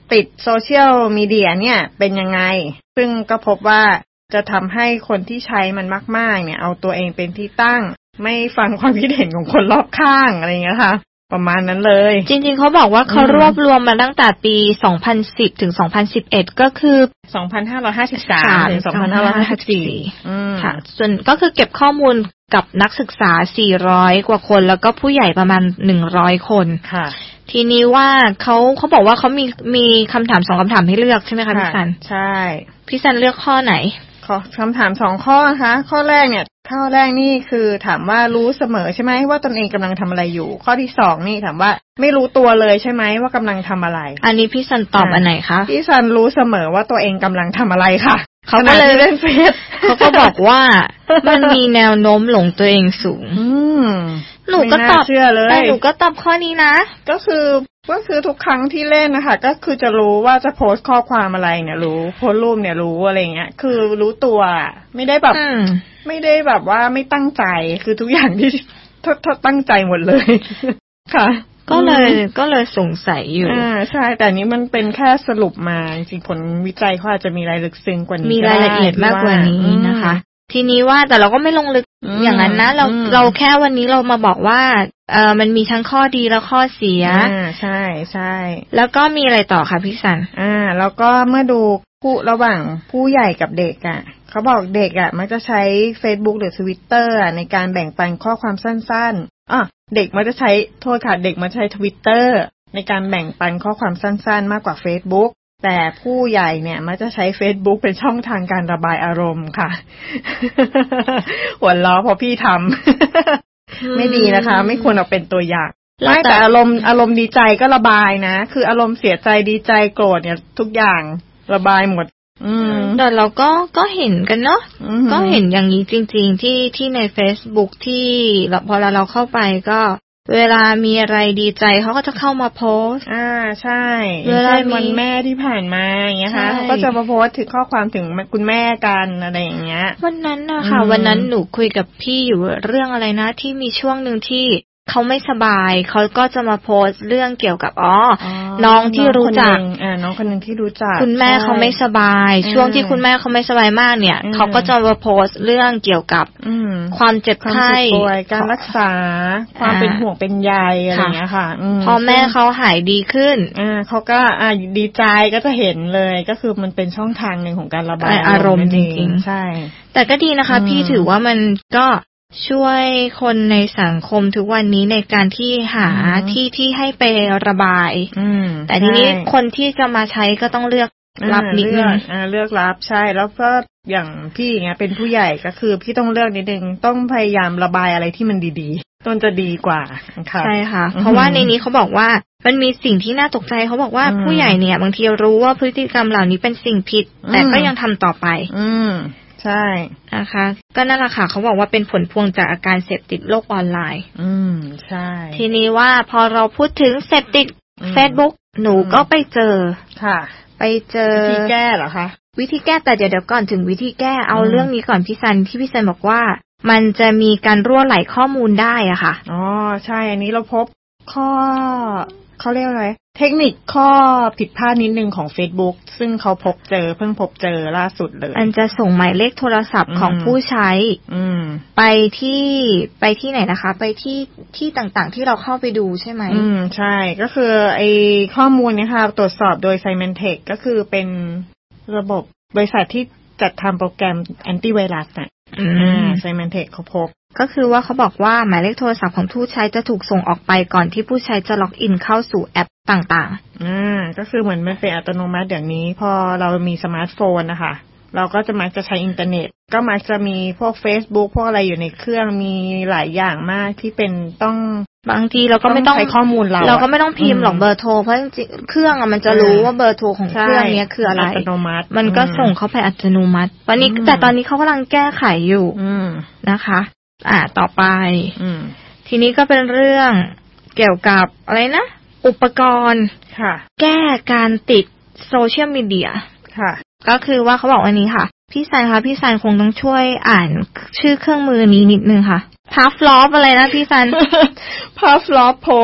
ติดโซเชียลมีเดียเนี่ยเป็นยังไงซึ่งก็พบว่าจะทำให้คนที่ใช้มันมากๆเนี่ยเอาตัวเองเป็นที่ตั้งไม่ฟังความคิดเห็นของคนรอบข้างอะไรอย่างเงี้ยค่ะประมาณนั้นเลยจริงๆเขาบอกว่าเขารวบรวมมาตั้งแต่ปีสองพันสิบถึงสองพันสิบเอ็ดก็คือสองพันห้าร้อยห้าสิบสามถึงสองพันห้าร้อยห้าสิบสี่อืมค่ะส่วนก็คือเก็บข้อมูลกับนักศึกษาสี่ร้อยกว่าคนแล้วก็ผู้ใหญ่ประมาณหนึ่งร้อยคนค่ะทีนี้ว่าเขาเขาบอกว่าเขามีมีคำถามสองคำถามให้เลือกใช่ไหมคะพี่ซันใช่พี่ซันเลือกข้อไหนขอคำถามสองข้อนะคะข้อแรกเนี่ยข้อแรกนี่คือถามว่ารู้เสมอใช่ไหมว่าตนเองกำลังทำอะไรอยู่ข้อที่สองนี่ถามว่าไม่รู้ตัวเลยใช่ไหมว่ากำลังทำอะไรอันนี้พี่ซันตอบอันไหนคะพี่ซันรู้เสมอว่าตัวเองกำลังทำอะไรค่ะเขาก็เลยเล่นเฟซเขาก็บอกว่ามันมีแนวโน้มหลงตัวเองสูงหนูก็ตอบแต่หนูก็ตอบข้อนี้นะก็คือก็คือทุกครั้งที่เล่นนะคะก็คือจะรู้ว่าจะโพสต์ข้อความอะไรเนี่ยรู้โพสต์รูปเนี่ยรู้อะไรเงี้ยคือรู้ตัวไม่ได้แบบไม่ได้แบบว่าไม่ตั้งใจคือทุกอย่างที่ตั้งใจหมดเลยค่ะก็เลยก็เลยสงสัยอยู่อ่าใช่แต่นี้มันเป็นแค่สรุปมาจริงผลวิจัยเขาอาจจะมีรายลึกซึ้งกว่านี้มีรายละเอียดมากกว่านี้นะคะทีนี้ว่าแต่เราก็ไม่ลงลึกอย่างนั้นนะเราเราแค่วันนี้เรามาบอกว่าเออมันมีทั้งข้อดีและข้อเสียอ่าใช่ใช่แล้วก็มีอะไรต่อคะพี่สันอ่าแล้วก็เมื่อดูผู้ระหว่างผู้ใหญ่กับเด็กอ่ะเขาบอกเด็กอ่ะมักจะใช้ Facebook หรือ Twitter อ่ะในการแบ่งปันข้อความสั้นๆอ่ะเด็กมักจะใช้โทษค่ะเด็กมักใช้ Twitter ในการแบ่งปันข้อความสั้นๆมากกว่า Facebookแต่ผู้ใหญ่เนี่ยมักจะใช้ Facebook เป็นช่องทางการระบายอารมณ์ค่ะ หัวล้อพอพี่ทำ ไม่ดีนะคะไม่ควรเอาเป็นตัวอย่างไม่แต่อารมณ์อารมณ์ดีใจก็ระบายนะคืออารมณ์เสียใจดีใจโกรธเนี่ยทุกอย่างระบายหมดอืมแต่เราก็ก็เห็นกันเนาะก็เห็นอย่างนี้จริงๆที่ที่ใน Facebook ที่พอเราเข้าไปก็เวลามีอะไรดีใจเขาก็จะเข้ามาโพสอ่าใช่เวลาวันแม่ที่ผ่านมาอย่างเงี้ยค่ะเขาก็จะมาโพสถึงข้อความถึงคุณแม่กันอะไรอย่างเงี้ยวันนั้นนะคะวันนั้นหนูคุยกับพี่อยู่เรื่องอะไรนะที่มีช่วงนึงที่เขาไม่สบายเขาก็จะมาโพสเรื่องเกี่ยวกับอ๋อน้องที่รู้จักอ่าน้องคนนึงที่รู้จักคุณแม่เขาไม่สบายช่วงที่คุณแม่เขาไม่สบายมากเนี่ยเขาก็จะมาโพสเรื่องเกี่ยวกับความเจ็บไข้การรักษาความเป็นห่วงเป็นใยอะไรอย่างเงี้ยค่ะพอแม่เขาหายดีขึ้นอ่าเขาก็อ่าดีใจก็จะเห็นเลยก็คือมันเป็นช่องทางนึงของการระบายอารมณ์จริงๆใช่แต่ก็ดีนะคะพี่ถือว่ามันก็ช่วยคนในสังคมทุกวันนี้ในการที่หาที่ที่ให้ไประบายแต่ทีนี้คนที่จะมาใช้ก็ต้องเลือกรับนิดนึงเลือกรับใช่แล้วก็อย่างพี่อย่างเงี้ยเป็นผู้ใหญ่ก็คือพี่ต้องเลือกนิดนึงต้องพยายามระบายอะไรที่มันดีๆต้นจะดีกว่าใช่ค่ะเพราะว่าในนี้เขาบอกว่ามันมีสิ่งที่น่าตกใจเขาบอกว่าผู้ใหญ่เนี่ยบางทีรู้ว่าพฤติกรรมเหล่านี้เป็นสิ่งผิดแต่ก็ยังทำต่อไปอืมใช่นะคะก็นั่นแหละค่ะเขาบอกว่าเป็นผลพวงจากอาการเสพติดโลกออนไลน์อืมใช่ทีนี้ว่าพอเราพูดถึงเสพติด Facebook หนูก็ไปเจอค่ะไปเจอวิธีแก้เหรอคะวิธีแก้แต่เดี๋ยวเดี๋ยวก่อนถึงวิธีแก้เอาเรื่องนี้ก่อนพี่ซันที่พี่ซันบอกว่ามันจะมีการรั่วไหลข้อมูลได้อ่ะค่ะอ๋อใช่อันนี้เราพบข้อเขาเรียกอะไรเทคนิคข้อผิดพลาดนิดนึงของ Facebook ซึ่งเขาพบเจอเพิ่งพบเจอล่าสุดเลยอันจะส่งหมายเลขโทรศัพท์ของผู้ใช้ไปที่ไปที่ไหนนะคะไปที่ที่ต่างๆที่เราเข้าไปดูใช่ไหมอืมใช่ก็คือไอ้ข้อมูลนี้ค่ะตรวจสอบโดย Symantec ก็คือเป็นระบบบริษัทที่จัดทำโปรแกรมแอนตี้ไวรัสน่ะอืม Symantec เขาพบก็คือว่าเขาบอกว่าหมายเลขโทรศัพท์ของผู้ใช้จะถูกส่งออกไปก่อนที่ผู้ใช้จะล็อกอินเข้าสู่แอปต่างๆอ่าก็คือเหมือนมันเป็นอัตโนมัติอย่างนี้พอเรามีสมาร์ทโฟนนะคะเราก็จะมักจะใช้อินเทอร์เน็ตก็มักจะมีพวก Facebook พวกอะไรอยู่ในเครื่องมีหลายอย่างมากที่เป็นต้องบางทีเราก็ไม่ต้องใช้ข้อมูลเราเราก็ไม่ต้องพิมพ์หรอกเบอร์โทรเพราะจริงๆเครื่องอ่ะมันจะรู้ว่าเบอร์โทรของเครื่องนี้คืออะไรอัตโนมัติมันก็ส่งเข้าไปอัตโนมัติวันนี้แต่ตอนนี้เขากำลังแก้ไขอยู่นะคะอ่าต่อไปทีนี้ก็เป็นเรื่องเกี่ยวกับอะไรนะอุปกรณ์แก้การติดโซเชียลมีเดียก็คือว่าเขาบอกวันนี้ค่ะพี่ซันคะพี่ซันคงต้องช่วยอ่านชื่อเครื่องมือนี้นิดนึงค่ะพัฟลอฟอะไรนะพี่ซันพัฟลอฟพก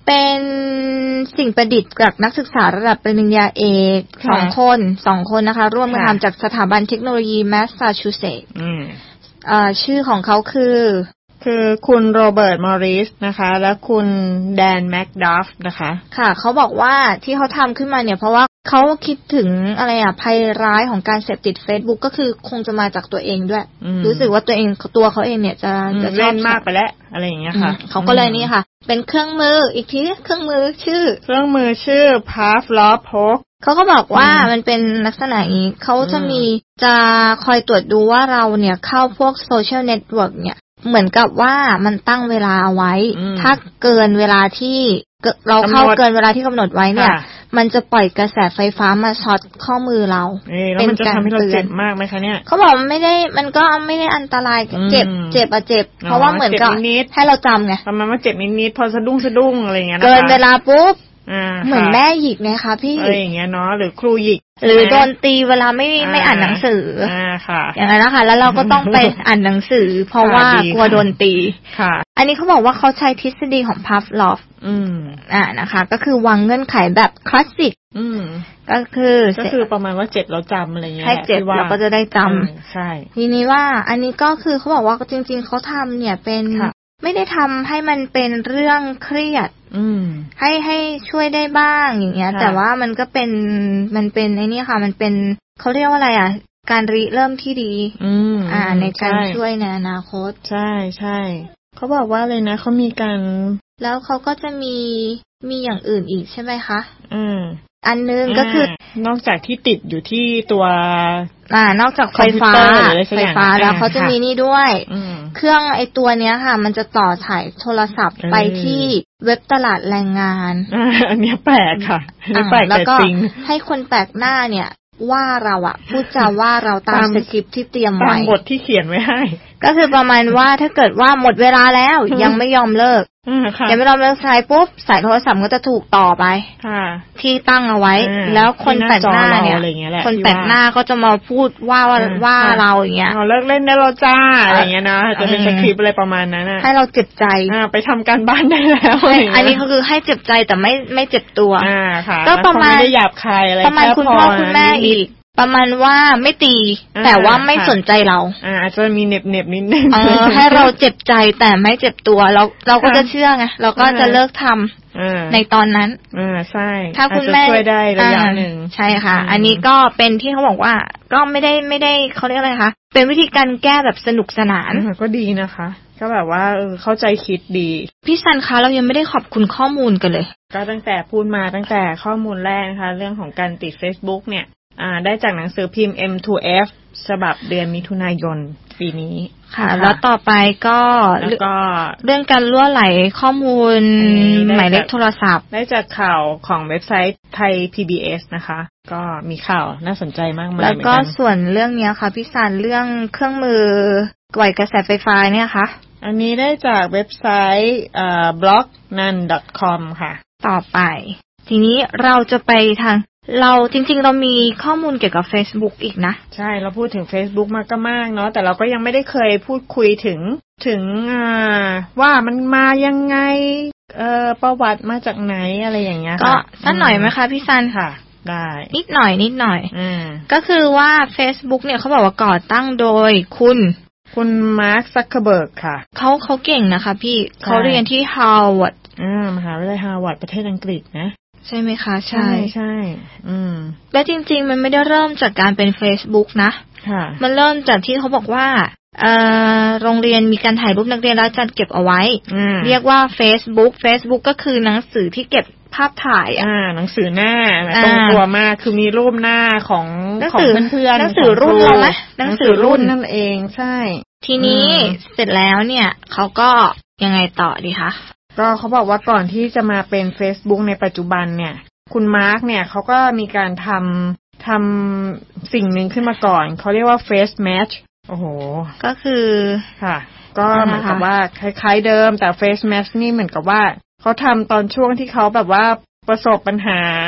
เป็นสิ่งประดิษฐ์จากนักศึกษาระดับปริญญาเอกสองคนสองคนนะคะร่วมกันทำจากสถาบันเทคโนโลยีแมสซาชูเซตส์ชื่อของเขาคือคือคุณโรเบิร์ตมอริสนะคะและคุณแดนแมคดัฟนะคะค่ะเขาบอกว่าที่เขาทำขึ้นมาเนี่ยเพราะว่าเขาคิดถึงอะไรอ่ะภัยร้ายของการเสพติด Facebook ก็คือคงจะมาจากตัวเองด้วยรู้สึกว่าตัวเองตัวเขาเองเนี่ยจะจะเล่นมากไปแล้วอะไรอย่างเงี้ยค่ะเขาก็เลยนี่ค่ะเป็นเครื่องมืออีกทีเครื่องมือชื่อเครื่องมือชื่อ Pavlov เขาก็บอกว่ามันเป็นลักษณะนี้เขาจะมีจะคอยตรวจดูว่าเราเนี่ยเข้าพวกโซเชียลเน็ตเวิร์กเนี่ยเหมือนกับว่ามันตั้งเวลาเอาไว้ถ้าเกินเวลาที่เราเข้าเกินเวลาที่กำหนดไว้เนี่ยมันจะปล่อยกระแสไฟฟ้ามาช็อตข้อมือเราเป็นมันจะทำให้เราเจ็บมากไหมคะเนี่ยเขาบอกไม่ได้มันก็ไม่ได้อันตรายเจ็บเจ็บอะเจ็บเพราะว่าเหมือนกับให้เราจำไงประมาณว่าเจ็บนิดๆพอสะดุ้งสะดุ้งอะไรเงี้ยนะคะเกินเวลาปุ๊บเหมือนแม่หยิกนะคะพี่อะไรอย่างเงี้ยเนาะหรือครูหยิกหรือโดนตีเวลาไม่ไม่อ่านหนังสืออ่าค่ะอย่างนั้นนะคะแล้วเราก็ต้องไปอ่านหนังสือเพราะว่ากลัวโดนตีค่ะอันนี้เขาบอกว่าเขาใช้ทฤษฎีของ Pavlov อืมอ่านะคะก็คือวางเงื่อนไขแบบคลาสสิกอืมก็คือก็คือประมาณว่าเจ็บเราจำอะไรเงี้ยให้เจ็บเราก็จะได้จำใช่ทีนี้ว่าอันนี้ก็คือเขาบอกว่าจริงๆเขาทำเนี่ยเป็นไม่ได้ทำให้มันเป็นเรื่องเครียดให้ให้ช่วยได้บ้างอย่างเงี้ยแต่ว่ามันก็เป็นมันเป็นไอ้นี่ค่ะมันเป็นเขาเรียกว่าอะไรอ่ะการริเริ่มที่ดีอ่าในการช่วยในอนาคตใช่ใช่เขาบอกว่าเลยนะเขามีการแล้วเขาก็จะมีมีอย่างอื่นอีกใช่ไหมคะอืมอันนึงก็คือนอกจากที่ติดอยู่ที่ตัวอ่านอกจากไฟฟ้าไฟฟ้าแล้วเขาจะมีนี่ด้วยเครื่องไอตัวเนี้ยค่ะมันจะต่อสายโทรศัพท์ไปที่เว็บตลาดแรงงานอันนี้แปลกค่ะแปลกแต่จริงให้คนแปลกหน้าเนี่ยว่าเราอะพูดจาว่าเราตามสคริปต์ที่เตรียมไว้ตามบทที่เขียนไว้ให้ก็คือประมาณว่าถ้าเกิดว่าหมดเวลาแล้วยังไม่ยอมเลิกยังไม่ยอมเลิกใช้ปุ๊บสายโทรศัพท์ก็จะถูกต่อไปที่ตั้งเอาไว้แล้วคนแปลกหน้าเนี่ยคนแปลกหน้าก็จะมาพูดว่าว่าเราอย่างเงี้ยเลิกเล่นได้แล้วจ้าอะไรเงี้ยนะจะเป็นสคริปต์อะไรประมาณนั้นให้เราเจ็บใจไปทำการบ้านได้แล้วอันนี้ก็คือให้เจ็บใจแต่ไม่ไม่เจ็บตัวก็ประมาณไม่ได้หยาบคายอะไรประมาณคุณพ่อคุณแม่อีกประมาณว่าไม่ตีแต่ว่าไม่สนใจเราอ่าอาจจะมีเน็บเน็บนิดนึงเออให้เราเจ็บใจแต่ไม่เจ็บตัวเราเราก็จะเชื่อไงเราก็จะเลิกทำในตอนนั้นอ่าใช่ถ้าคุณแม่ช่วยได้ระยะหนึ่งใช่ค่ะอันนี้ก็เป็นที่เขาบอกว่าก็ไม่ได้ไม่ได้เขาเรียกอะไรคะเป็นวิธีการแก้แบบสนุกสนานก็ดีนะคะก็แบบว่าเออเข้าใจคิดดีพี่ซันคะเรายังไม่ได้ขอบคุณข้อมูลกันเลยก็ตั้งแต่พูดมาตั้งแต่ข้อมูลแรกนะคะเรื่องของการติด Facebook เนี่ยอ่าได้จากหนังสือพิมพ์ เอ็ม ทู เอฟ ฉบับเดือนมิถุนายนปีนี้ค่ะแล้วต่อไปก็แล้วก็เรื่องการล่วไหลข้อมูลหมายเลขโทรศัพท์ได้จากข่าวของเว็บไซต์ไทย พี บี เอส นะคะก็มีข่าวน่าสนใจมากมายแล้วก็ส่วนเรื่องนี้ค่ะพี่ซันเรื่องเครื่องมือปล่อยกระแสไฟฟ้าเนี่ยค่ะอันนี้ได้จากเว็บไซต์อ่า บล็อกนัน ดอท คอม ค่ะต่อไปทีนี้เราจะไปทางเราจริงๆเรามีข้อมูลเกี่ยวกับ Facebook อีกนะใช่เราพูดถึง Facebook มากก็มากเนาะแต่เราก็ยังไม่ได้เคยพูดคุยถึงถึงอ่าว่ามันมายังไงเอ่อประวัติมาจากไหนอะไรอย่างเงี้ยก็สักหน่อยไหมคะพี่ซันค่ะได้นิดหน่อยนิดหน่อยอืมก็คือว่า Facebook เนี่ยเขาบอกว่าก่อตั้งโดยคุณคุณมาร์ค ซักเคอร์เบิร์กค่ะเขาเขาเก่งนะคะพี่เขาเรียนที่ฮาร์วาร์ดอ่ามหาวิทยาลัยฮาร์วาร์ดประเทศอังกฤษนะใช่ไหมคะใช่ใช่อืมและจริงๆมันไม่ได้เริ่มจากการเป็น Facebook นะค่ะมันเริ่มจากที่เขาบอกว่าเอ่อโรงเรียนมีการถ่ายรูปนักเรียนแล้วจัดเก็บเอาไว้เรียกว่า Facebook Facebook ก็คือหนังสือที่เก็บภาพถ่ายอ่าหนังสือหน้าตรงตัวมากคือมีรูปหน้าของของเพื่อนๆหนังสือรุ่นเรามั้ยหนังสือรุ่นนั่นเองใช่ทีนี้เสร็จแล้วเนี่ยเขาก็ยังไงต่อดีคะก็เขาบอกว่าก่อนที่จะมาเป็น Facebook ในปัจจุบันเนี่ยคุณมาร์คเนี่ยเขาก็มีการทำทำสิ่งหนึ่งขึ้นมาก่อนเขาเรียกว่า Face Match โอ้โหก็คือค่ะก็เหมือนกับว่าคล้ายๆเดิมแต่ Face Match นี่เหมือนกับว่าเขาทำตอนช่วงที่เขาแบบว่าประสบปัญหา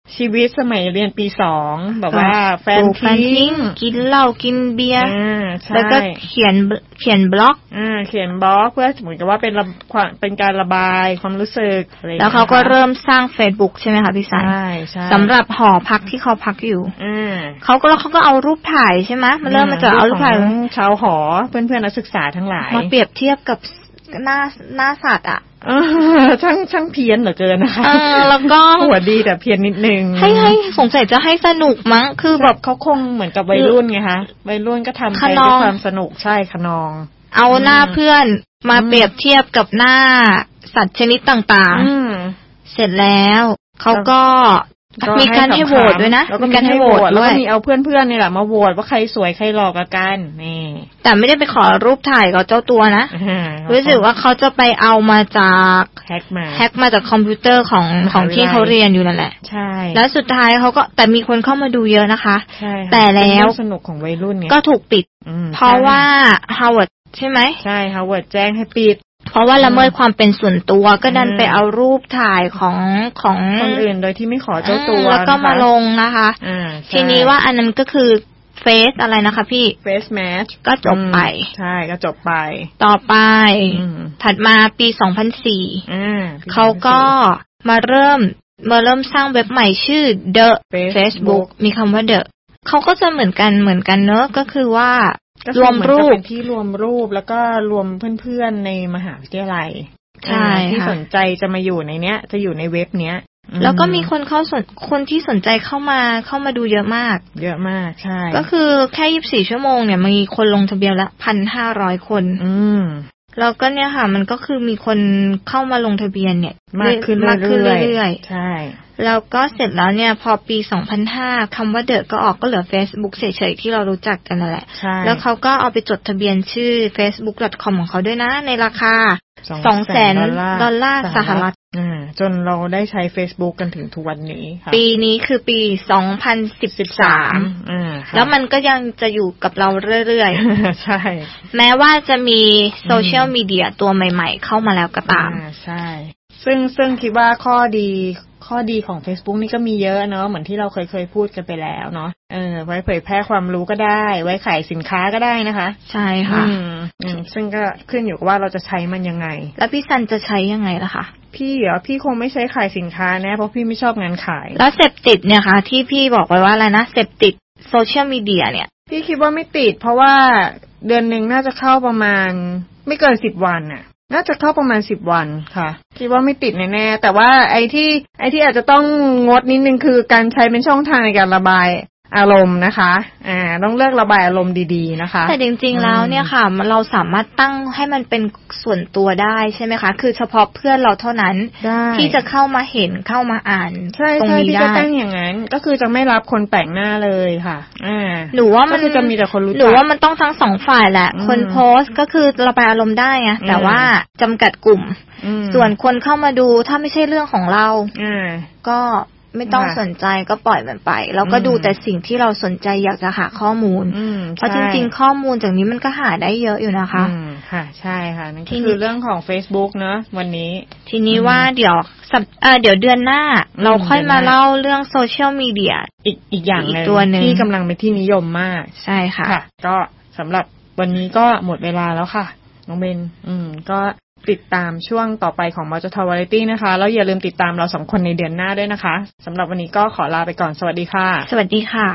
ชีวิตสมัยเรียนปีสองแบบว่าแฟนทิ้งกินเหล้ากินเบียร์แล้วก็เขียนเขียนบล็อกอ่าเขียนบล็อกเพื่อเหมือนกับว่าเป็นเป็นการระบายความรู้สึกอะไรแล้วเขาก็เริ่มสร้าง Facebook ใช่ไหมคะพี่สันใช่ใช่สำหรับหอพักที่เขาพักอยู่อ่าเขาก็แล้วเขาก็เอารูปถ่ายใช่ไหมมันเริ่มมาจากเอารูปถ่ายชาวหอเพื่อนเพื่อนนักศึกษาทั้งหลายมาเปรียบเทียบกับหน้าหน้าสัตว์อ่ะช่างช่างเพี้ยนเหลือเกินนะคะแล้วก็หัวดีแต่เพี้ยนนิดนึงให้ให้สงสัยจะให้สนุกมั้งคือแบบเขาคงเหมือนกับวัยรุ่นไงคะวัยรุ่นก็ทำไปด้วยความสนุกใช่ขนองเอาหน้าเพื่อนมาเปรียบเทียบกับหน้าสัตว์ชนิดต่างๆเสร็จแล้วเขาก็มีการให้โหวตด้วยนะแล้วก็มีการให้โหวตแล้วก็มีเอาเพื่อนๆนี่แหละมาโหวตว่าใครสวยใครหล่อกว่ากันนี่แต่ไม่ได้ไปขอรูปถ่ายกับเจ้าตัวนะรู้สึกว่าเขาจะไปเอามาจากแฮกมาแฮกมาจากคอมพิวเตอร์ของของที่เขาเรียนอยู่นั่นแหละใช่แล้วสุดท้ายเขาก็แต่มีคนเข้ามาดูเยอะนะคะแต่แล้วสนุกของวัยรุ่นไงก็ถูกปิดเพราะว่าฮาวเวิร์ดใช่ไหมใช่ฮาวเวิร์ดแจ้งให้ปิดเพราะว่าละเมิดความเป็นส่วนตัวก็ดันไปเอารูปถ่ายของของคนอื่นโดยที่ไม่ขอเจ้าตัวแล้วก็มาลงนะคะทีนี้ว่าอันนั้นก็คือเฟซอะไรนะคะพี่เฟซแมทช์ก็จบไปใช่ก็จบไปต่อไปถัดมาปีสองพันสี่เขาก็มาเริ่มมาเริ่มสร้างเว็บใหม่ชื่อ The Facebook มีคำว่า The เขาก็จะเหมือนกันเหมือนกันเนอะก็คือว่ารวมรูปเป็นที่รวมรูปแล้วก็รวมเพื่อนๆในมหาวิทยาลัยใช่ที่สนใจจะมาอยู่ในเนี้ยจะอยู่ในเว็บเนี้ยแล้วก็มีคนเข้าสนคนที่สนใจเข้ามาเข้ามาดูเยอะมากเยอะมากใช่ก็คือแค่ยี่สิบสี่ชั่วโมงเนี่ยมีคนลงทะเบียนละ หนึ่งพันห้าร้อย คนอืมแล้วก็เนี่ยค่ะมันก็คือมีคนเข้ามาลงทะเบียนเนี่ยมากขึ้นมากขึ้นเรื่อยๆใช่แล้วก็เสร็จแล้วเนี่ยพอปีสองพันห้าคำว่าเดอะก็ออกก็เหลือ Facebook เฉยๆที่เรารู้จักกันนั่นแหละแล้วเขาก็เอาไปจดทะเบียนชื่อ เฟซบุ๊ก ดอท คอม ของเขาด้วยนะในราคา สองแสน ดอลลาร์สหรัฐจนเราได้ใช้ Facebook กันถึงทุกวันนี้ค่ะปีนี้คือปีสองพันสิบสามอ่าแล้วมันก็ยังจะอยู่กับเราเรื่อยๆใช่แม้ว่าจะมีโซเชียลมีเดียตัวใหม่ๆเข้ามาแล้วก็ตามใช่ซึ่งซึ่งคิดว่าข้อดีข้อดีของ Facebook นี่ก็มีเยอะเนาะเหมือนที่เราเคยเคยพูดกันไปแล้วเนาะเออไว้เผยแพร่ความรู้ก็ได้ไว้ขายสินค้าก็ได้นะคะใช่ค่ะอืมอืมซึ่งก็ขึ้นอยู่กับว่าเราจะใช้มันยังไงแล้วพี่ซันจะใช้ยังไงล่ะคะพี่เหรอพี่คงไม่ใช้ขายสินค้าแน่เพราะพี่ไม่ชอบงานขายแล้วเสพติดเนี่ยค่ะที่พี่บอกไว้ว่าอะไรนะเสพติดโซเชียลมีเดียเนี่ยพี่คิดว่าไม่ติดเพราะว่าเดือนนึงน่าจะเข้าประมาณไม่เกินสิบวันน่ะน่าจะเข้าประมาณสิบวันค่ะคิดว่าไม่ติดแน่ๆแต่ว่าไอ้ที่ไอ้ที่อาจจะต้องงดนิดนึงคือการใช้เป็นช่องทางในการระบายอารมณ์นะคะอ่าต้องเลือกระบายอารมณ์ดีๆนะคะแต่จริงๆแล้วเนี่ยค่ะเราสามารถตั้งให้มันเป็นส่วนตัวได้ใช่ไหมคะคือเฉพาะเพื่อนเราเท่านั้นที่จะเข้ามาเห็นเข้ามาอ่านตรงนี้ได้ใช่ๆที่จะตั้งอย่างนั้นก็คือจะไม่รับคนแปลกหน้าเลยค่ะอ่าหรือว่ามันจะมีแต่คนรู้จักหรือว่ามันต้องทั้งสองฝ่ายแหละคนโพสต์ก็คือระบายอารมณ์ได้ไงแต่ว่าจำกัดกลุ่มส่วนคนเข้ามาดูถ้าไม่ใช่เรื่องของเราก็ไม่ต้องสนใจก็ปล่อยมันไปแล้วก็ดูแต่สิ่งที่เราสนใจอยากจะหาข้อมูลเพราะจริงๆข้อมูลจากนี้มันก็หาได้เยอะอยู่นะคะอืมค่ะใช่ค่ะนั่นคือเรื่องของ Facebook เนอะวันนี้ทีนี้ว่าเดี๋ยวเอ่อเดี๋ยวเดือนหน้าเราค่อยมาเล่าเรื่องโซเชียลมีเดียอีกอีกอย่างนึงที่กำลังเป็นที่นิยมมากใช่ค่ะก็สำหรับวันนี้ก็หมดเวลาแล้วค่ะน้องเบนอืมก็ติดตามช่วงต่อไปของมอ จท. Variety นะคะแล้วอย่าลืมติดตามเราสองคนในเดือนหน้าด้วยนะคะสำหรับวันนี้ก็ขอลาไปก่อนสวัสดีค่ะสวัสดีค่ะ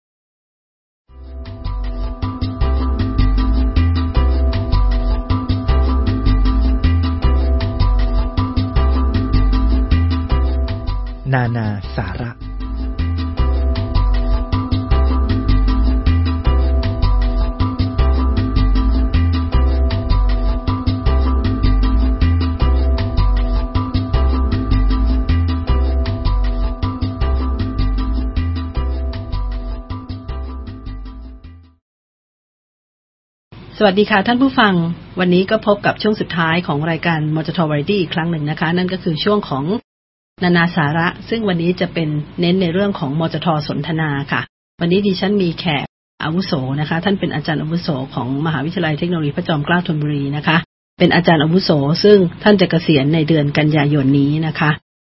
นานาสาระสวัสดีค่ะท่านผู้ฟังวันนี้ก็พบกับช่วงสุดท้ายของรายการมอ จท. Variety อีกครั้งหนึ่งนะคะนั่นก็คือช่วงของนานาสาระซึ่งวันนี้จะเป็นเน้นในเรื่องของมอ จท. สนทนาค่ะวันนี้ดิฉันมีแขกอาวุโสนะคะท่านเป็นอาจารย์อาวุโสของมหาวิทยาลัยเทคโนโลยีพระจอมเกล้าธนบุรีนะคะเป็นอาจารย์อาวุโสซึ่งท่านจะเกษียณในเดือนกันยายนนี้นะคะ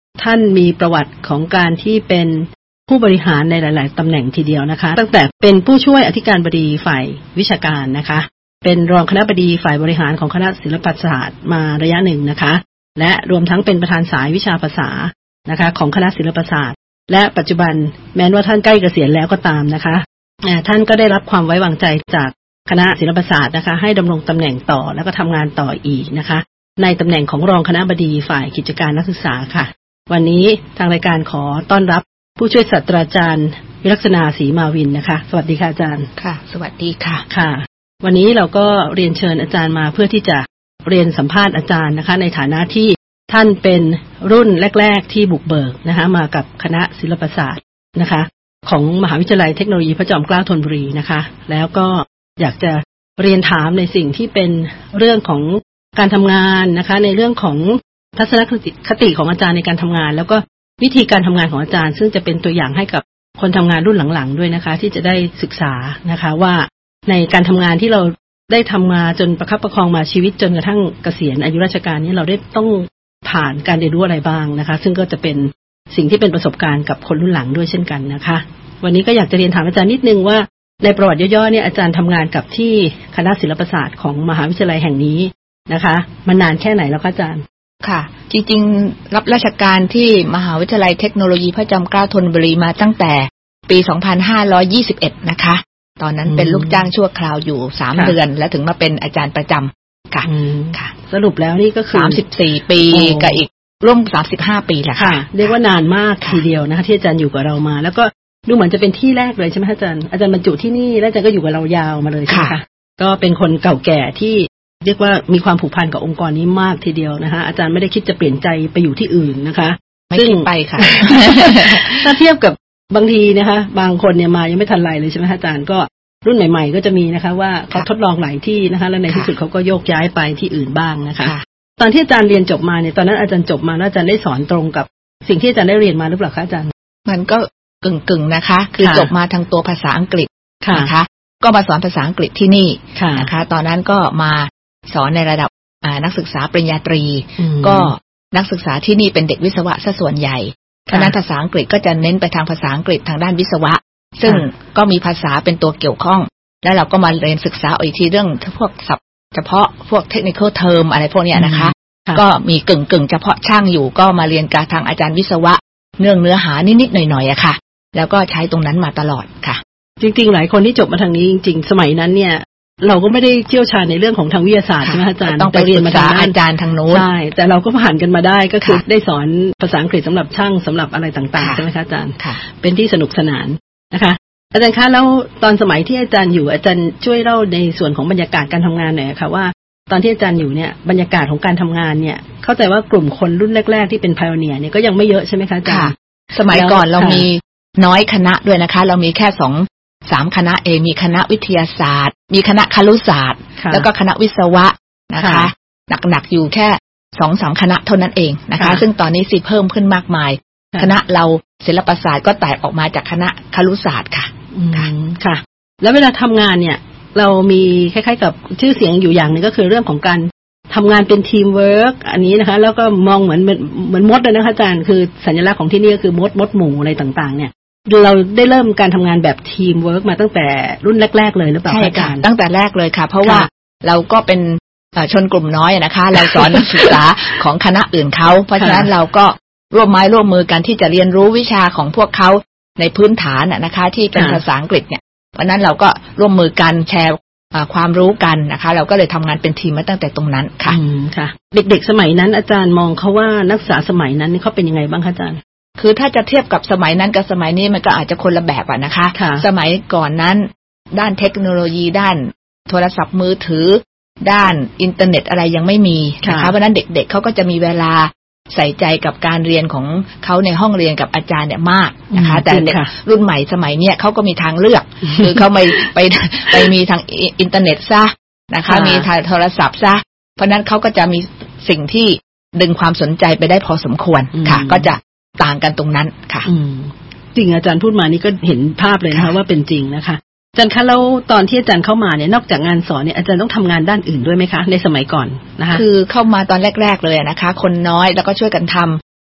ท่านมีประวัติของการที่เป็นผู้บริหารในหลายๆตำแหน่งทีเดียวนะคะตั้งแต่เป็นผู้ช่วยอธิการบดีฝ่ายวิชาการนะคะเป็นรองคณบดีฝ่ายบริหารของคณะศิลปศาสตร์มาระยะหนึ่งนะคะและรวมทั้งเป็นประธานสายวิชาภาษานะคะของคณะศิลปศาสตร์และปัจจุบันแม้ว่าท่านใกล้เกษียณแล้วก็ตามนะคะท่านก็ได้รับความไว้วางใจจากคณะศิลปศาสตร์นะคะให้ดำรงตำแหน่งต่อแล้วก็ทำงานต่ออีกนะคะในตำแหน่งของรองคณบดีฝ่ายกิจการนักศึกษาค่ะวันนี้ทางรายการขอต้อนรับผู้ช่วยศาสตราจารย์วิลักษณาศรีมาวินนะคะสวัสดีค่ะอาจารย์ค่ะสวัสดีค่ะค่ะวันนี้เราก็เรียนเชิญอาจารย์มาเพื่อที่จะเรียนสัมภาษณ์อาจารย์นะคะในฐานะที่ท่านเป็นรุ่นแรกๆที่บุกเบิกนะคะมากับคณะศิลปศาสตร์นะคะของมหาวิทยาลัยเทคโนโลยีพระจอมเกล้าธนบุรีนะคะแล้วก็อยากจะเรียนถามในสิ่งที่เป็นเรื่องของการทำงานนะคะในเรื่องของทัศนคติของอาจารย์ในการทำงานแล้วก็วิธีการทำงานของอาจารย์ซึ่งจะเป็นตัวอย่างให้กับคนทำงานรุ่นหลังๆด้วยนะคะที่จะได้ศึกษานะคะว่าในการทำงานที่เราได้ทำมาจนประคับประคองมาชีวิตจนกระทั่งเกษียณอายุราชการนี้เราได้ต้องผ่านการเรียนรู้อะไรบ้างนะคะซึ่งก็จะเป็นสิ่งที่เป็นประสบการณ์กับคนรุ่นหลังด้วยเช่นกันนะคะวันนี้ก็อยากจะเรียนถามอาจารย์นิดนึงว่าในประวัติย่อๆเนี่ยอาจารย์ทำงานกับที่คณะศิลปศาสตร์ของมหาวิทยาลัยแห่งนี้นะคะมานานแค่ไหนแล้วคะอาจารย์ค่ะจริงๆรับราชการที่มหาวิทยาลัยเทคโนโลยีพระจอมเกล้าธนบุรีมาตั้งแต่ปีสองพันห้าร้อยยี่สิบเอ็ดนะคะตอนนั้นเป็นลูกจ้างชั่วคราวอยู่สามเดือนแล้วถึงมาเป็นอาจารย์ประจำค่ะค่ะสรุปแล้วนี่ก็คือสามสิบสี่ปีกับอีกร่วมสามสิบห้าปีแหละค่ะเรียกว่านานมากทีเดียวนะคะที่อาจารย์อยู่กับเรามาแล้วก็ดูเหมือนจะเป็นที่แรกเลยใช่ไหมอาจารย์อาจารย์บรรจุที่นี่แล้วอาจารย์ก็อยู่กับเรายาวมาเลยใช่ไหมคะก็เป็นคนเก่าแก่ที่เรียกว่ามีความผูกพันกับองค์กรนี้มากทีเดียวนะคะอาจารย์ไม่ได้คิดจะเปลี่ยนใจไปอยู่ที่อื่นนะคะไม่คิดไปค่ะถ้าเทียบกับบางทีนะคะบางคนเนี่ยมายังไม่ทันไรเลยใช่ไหมอาจารย์ก็รุ่นใหม่ๆก็จะมีนะคะว่าเขาทดลองหลายที่นะคะแล้วในที่สุดเขาก็โยกย้ายไปที่อื่นบ้างนะคะตอนที่อาจารย์เรียนจบมาเนี่ยตอนนั้นอาจารย์จบมาแล้วอาจารย์ได้สอนตรงกับสิ่งที่อาจารย์ได้เรียนมาหรือเปล่าคะอาจารย์มันก็กึ่งๆนะคะคือจบมาทางตัวภาษาอังกฤษนะคะก็มาสอนภาษาอังกฤษที่นี่นะคะตอนนั้นก็มาสอนในระดับนักศึกษาปริญญาตรีก็นักศึกษาที่นี่เป็นเด็กวิศวะซะส่วนใหญ่คณะภาษาอังกฤษก็จะเน้นไปทางภาษาอังกฤษทางด้านวิศวะซึ่งก็มีภาษาเป็นตัวเกี่ยวข้องแล้วเราก็มาเรียนศึกษาอีกทีเรื่องพวกศัพท์เฉพาะพวก technical term อะไรพวกนี้นะคะก็มีกึ่งๆเฉพาะช่างอยู่ก็มาเรียนกับทางอาจารย์วิศวะเรื่องเนื้อหานิดๆหน่อยๆอะค่ะแล้วก็ใช้ตรงนั้นมาตลอดค่ะจริงๆหลายคนที่จบมาทางนี้จริงๆสมัยนั้นเนี่ยเราก็ไม่ได้เชี่ยวชาญในเรื่องของทางวิทยาศาสตร์ใช่ไหมอาจารย์ต้องไปเรียนมาจากอาจารย์ทางโน้นใช่แต่เราก็ผ่านกันมาได้ก็คือได้สอนภาษาอังกฤษสำหรับช่างสำหรับอะไรต่างๆใช่ไหมคะอาจารย์เป็นที่สนุกสนานนะคะอาจารย์คะแล้วตอนสมัยที่อาจารย์อยู่อาจารย์ช่วยเล่าในส่วนของบรรยากาศการทำงานหน่อยค่ะว่าตอนที่อาจารย์อยู่เนี่ยบรรยากาศของการทำงานเนี่ยเข้าใจว่ากลุ่มคนรุ่นแรกๆที่เป็นไพโอเนียร์เนี่ยก็ยังไม่เยอะใช่ไหมคะอาจารย์สมัยก่อนเรามีน้อยคณะด้วยนะคะเรามีแค่สองสามคณะเองมีคณะวิทยาศาสตร์มีคณะครุศาสตร์แล้วก็คณะวิศวะนะคะหนักๆอยู่แค่สองสามคณะเท่านั้นเองนะคะซึ่งตอนนี้สิเพิ่มขึ้นมากมายคณะเราศิลปศาสตร์ก็แตกออกมาจากคณะครุศาสตร์ค่ะค่ะแล้วเวลาทำงานเนี่ยเรามีคล้ายๆกับชื่อเสียงอยู่อย่างนึงก็คือเรื่องของการทำงานเป็นทีมเวิร์กอันนี้นะคะแล้วก็มองเหมือนเหมือนมดเลยนะคะอาจารย์คือสัญลักษณ์ของที่นี่ก็คือมดมดหมู่อะไรต่างๆเนี่ยเราได้เริ่มการทำงานแบบทีมเวิร์กมาตั้งแต่รุ่นแรกๆเลยหรือเปล่าอาจารย์ตั้งแต่แรกเลยค่ะเพราะว่าเราก็เป็นชนกลุ่มน้อยนะคะเราสอนนักศึกษาของคณะอื่นเขาเพราะฉะนั้นเราก็ร่วมไม้ร่วมมือกันที่จะเรียนรู้วิชาของพวกเขาในพื้นฐานนะคะที่เป็นภาษาอังกฤษเนี่ยเพราะนั้นเราก็ร่วมมือกันแชร์ความรู้กันนะคะเราก็เลยทำงานเป็นทีมมาตั้งแต่ตรงนั้นค่ะค่ะเด็กๆสมัยนั้นอาจารย์มองเขาว่านักศึกษาสมัยนั้นเขาเป็นยังไงบ้างคะอาจารย์คือถ้าจะเทียบกับสมัยนั้นกับสมัยนี้มันก็อาจจะคนละแบบอะนะคะสมัยก่อนนั้นด้านเทคโนโลยีด้านโทรศัพท์มือถือด้านอินเทอร์เน็ตอะไรยังไม่มีนะคะเพราะนั้นเด็กๆ เ, เขาก็จะมีเวลาใส่ใจกับการเรียนของเขาในห้องเรียนกับอาจารย์เนี่ยมากนะคะแต่เด็กรุ่นใหม่สมัยเนี้ยเขาก็มีทางเลือกคือเขาไม่ไปไปมีทางอินเทอร์เน็ตซะนะคะมีทางโทรศัพท์ซะเพราะนั้นเขาก็จะมีสิ่งที่ดึงความสนใจไปได้พอสมควรค่ะก็จะต่างกันตรงนั้นค่ะจริงอาจารย์พูดมานี่ก็เห็นภาพเลยนะคะว่าเป็นจริงนะคะอาจารย์คะแล้วตอนที่อาจารย์เข้ามาเนี่ยนอกจากงานสอนเนี่ยอาจารย์ต้องทำงานด้านอื่นด้วยไหมคะในสมัยก่อนนะคะคือเข้ามาตอนแรกๆเลยนะคะคนน้อยแล้วก็ช่วยกันท